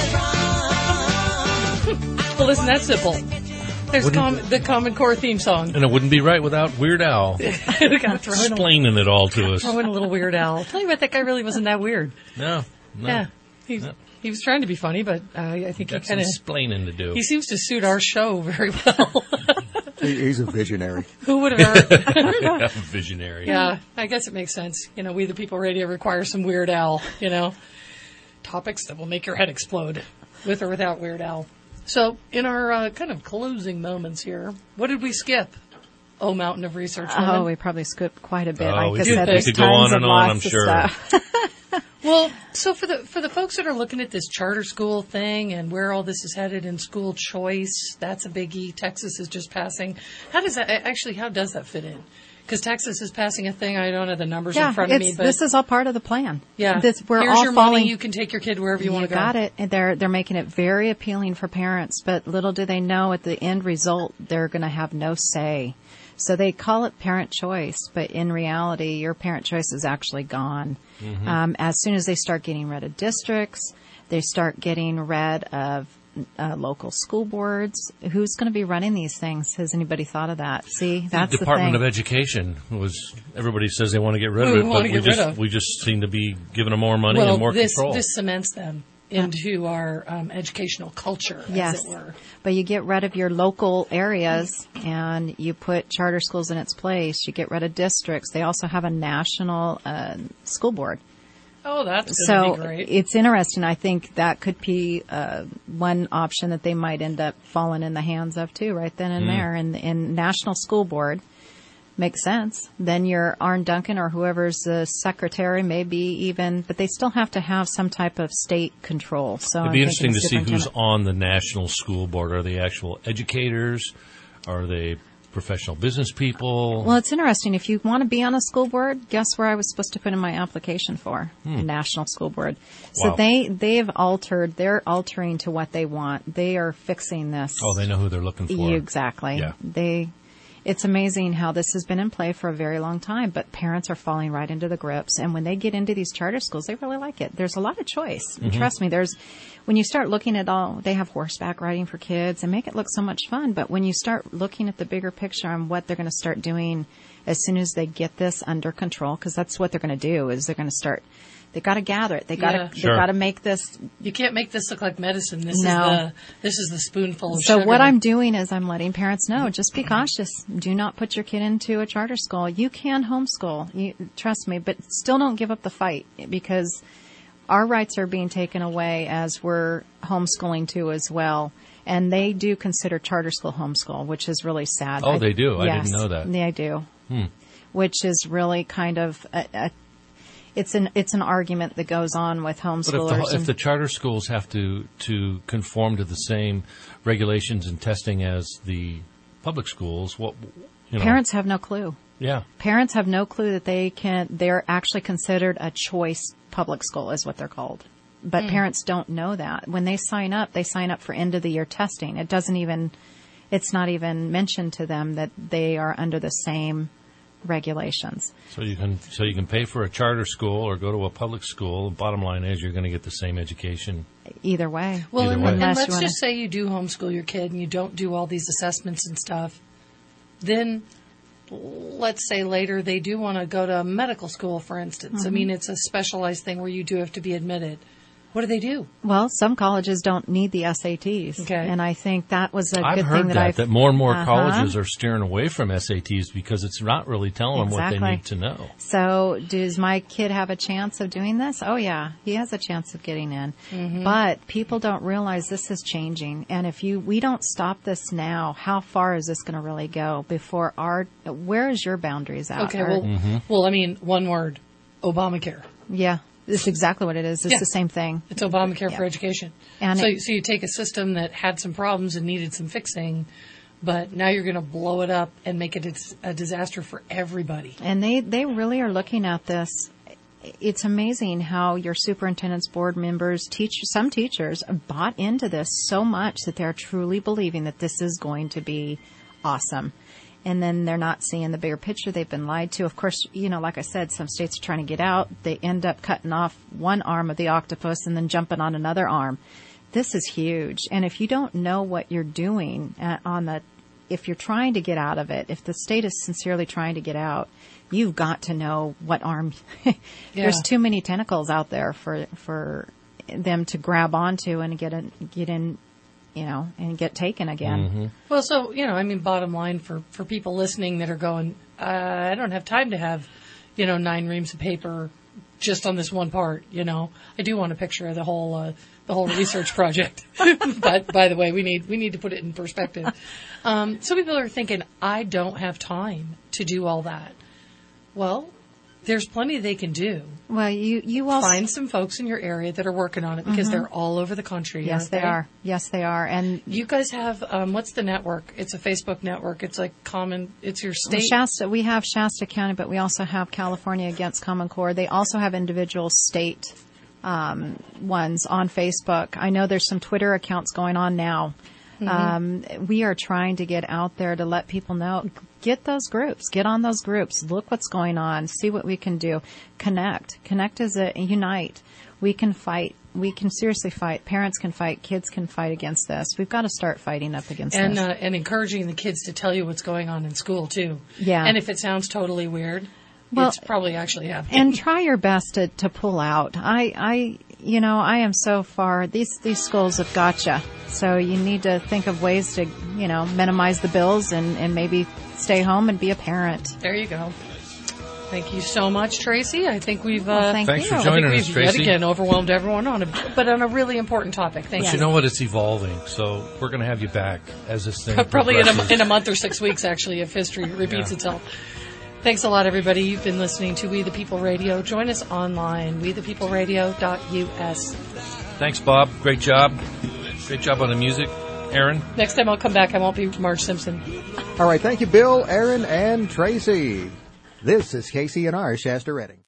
know is wrong. Well, listen, that's simple. There's Wouldn't- com- the Common Core theme song. And it wouldn't be right without Weird Al We got thrown in a, explaining it all to us. throw in a little Weird Al. Tell you what, that guy really wasn't that weird. No, no. Yeah, he No. he was trying to be funny, but uh, I think he Got some kind of explaining to do. he seems to suit our show very well. He- He's a visionary. Who would have heard? Yeah, visionary. Yeah, I guess it makes sense. You know, We the People Radio requires some Weird Al, you know, topics that will make your head explode, with or without Weird Al. So, in our uh, kind of closing moments here, what did we skip? Oh, Mountain of Research. Oh, women. we probably skipped quite a bit. Oh, like we I could- said, we there's could go tons on of and on, lots I'm of sure. stuff. Well, so for the for the folks that are looking at this charter school thing and where all this is headed in school choice, that's a biggie. Texas is just passing. How does that actually? How does that fit in? Because Texas is passing a thing. I don't have the numbers Yeah, in front of it's, me, but this is all part of the plan. yeah, This, we're here's all your falling. money. You can take your kid wherever you, You want to go. got it. And they're they're making it very appealing for parents, but little do they know at the end result they're going to have no say. So they call it parent choice, but in reality, your parent choice is actually gone. Mm-hmm. Um, as soon as they start getting rid of districts, they start getting rid of uh, local school boards. Who's going to be running these things? Has anybody thought of that? See, that's the Department the of thing. Education was. Everybody says they want to get rid Who of it, we wanna but we get rid just of. we just seem to be giving them more money well, and more this control. this cements them into our um, educational culture, Yes, as it were. but you get rid of your local areas and you put charter schools in its place. You get rid of districts. They also have a national uh, school board. Oh, that's So going to be great. it's interesting. I think that could be uh, one option that they might end up falling in the hands of too, right then and there. And in national school board makes sense. Then your Arne Duncan or whoever's the secretary, maybe even, but they still have to have some type of state control. So It'd I'm be thinking interesting to see who's superintendent. on the national school board. Are they actual educators? Are they professional business people? Well, it's interesting. If you want to be on a school board, guess where I was supposed to put in my application for? A national school board. So Wow. they, they've altered, they're altering to what they want. They are fixing this. Oh, they know who they're looking for. Exactly. Yeah. They, it's amazing how this has been in play for a very long time, but parents are falling right into the grips. And when they get into these charter schools, they really like it. There's a lot of choice. And trust me, there's, when you start looking at all, they have horseback riding for kids and make it look so much fun. But when you start looking at the bigger picture on what they're going to start doing as soon as they get this under control, because that's what they're going to do, is they're going to start, they got to gather it. They got to, Yeah. they Sure. got to make this. You can't make this look like medicine. This No. is the this is the spoonful of So sugar. what I'm doing is I'm letting parents know, just be cautious. Do not put your kid into a charter school. You can homeschool. You, trust me, but still don't give up the fight, because our rights are being taken away as we're homeschooling too as well. And they do consider charter school homeschool, which is really sad. Oh, I- they do? I didn't yes, know that. Yeah, I do. Hmm. which is really kind of a, a it's an it's an argument that goes on with But homeschoolers. if the, if and- the charter schools have to to conform to the same regulations and testing as the public schools, what you know? Parents have no clue. Yeah. Parents have no clue that they can. They're actually considered a choice public school, is what they're called. But Mm. parents don't know that. When they sign up, they sign up for end of the year testing. It doesn't even. It's not even mentioned to them that they are under the same regulations. So you can so you can pay for a charter school or go to a public school. Bottom line is you're going to get the same education. Either way. Well, Either and, way. and Unless let's you wanna- just say you do homeschool your kid and you don't do all these assessments and stuff. Then, let's say later they do want to go to medical school, for instance. I Mhm. mean, it's a specialized thing where you do have to be admitted. What do they do? Well, some colleges don't need the S A Ts, Okay. and I think that was a I've good heard thing that, that I've, that more and more Uh-huh. colleges are steering away from S A Ts because it's not really telling them what they Exactly. need to know. So, does my kid have a chance of doing this? Oh, yeah, he has a chance of getting in. Mhm. But people don't realize this is changing, and if you we don't stop this now, how far is this going to really go before our? Where is your boundaries at? Okay, Or- well, Mm-hmm. well, I mean, one word, Obamacare. yeah, it's exactly what it is. It's Yeah. the same thing. It's Obamacare Yeah. for education. And so, it- so you take a system that had some problems and needed some fixing, but now you're going to blow it up and make it a, a disaster for everybody. And they, they really are looking at this. It's amazing how your superintendent's board members, teach, some teachers bought into this so much that they're truly believing that this is going to be awesome. And then they're not seeing the bigger picture. They've been lied to. Of course, you know, like I said, some states are trying to get out. They end up cutting off one arm of the octopus and then jumping on another arm. This is huge. And if you don't know what you're doing uh, on the, if you're trying to get out of it, if the state is sincerely trying to get out, you've got to know what arm. There's Yeah. too many tentacles out there for for them to grab onto and get in, get in, you know, and get taken again. Well, so, you know, I mean, bottom line for, for people listening that are going, uh, I don't have time to have, you know, nine reams of paper just on this one part, you know. I do want a picture of the whole, uh, the whole research project. But by the way, we need, we need to put it in perspective. Um, so people are thinking, I don't have time to do all that. Well, there's plenty they can do. Well, you you also Find some folks in your area that are working on it because Mhm. they're all over the country. yes aren't they are yes they are and You guys have, um, what's the network? It's a Facebook network. It's like common, it's your Well, state. Shasta, we have Shasta County, but we also have California Against Common Core. They also have individual state um, ones on Facebook. I know there's some Twitter accounts going on now. Mhm. Um, we are trying to get out there to let people know. Get those groups. Get on those groups. Look what's going on. See what we can do. Connect. Connect as a unite. We can fight. We can seriously fight. Parents can fight. Kids can fight against this. We've got to start fighting up against and this. uh, and encouraging the kids to tell you what's going on in school too. Yeah. And if it sounds totally weird, Well, it's probably actually happening. And try your best to, to pull out. I, I, you know, I am so far, these, these schools have got you. So you need to think of ways to, you know, minimize the bills and, and maybe stay home and be a parent. There you go. Thank you so much, Tracy. I think we've uh, Well, thank Thanks you. for joining I think us, we've Tracy. yet again overwhelmed everyone on a but on a really important topic. Thank But you. you know what? It's evolving, so we're going to have you back as this thing Probably in a, progresses. in a month or six weeks, actually, if history repeats Yeah. itself. Thanks a lot, everybody. You've been listening to We the People Radio. Join us online, we the people radio dot U S. Thanks, Bob. Great job. Great job on the music. Aaron? Next time I'll come back, I won't be Marge Simpson. All right. Thank you, Bill, Aaron, and Tracy. This is K C N R Shasta Redding.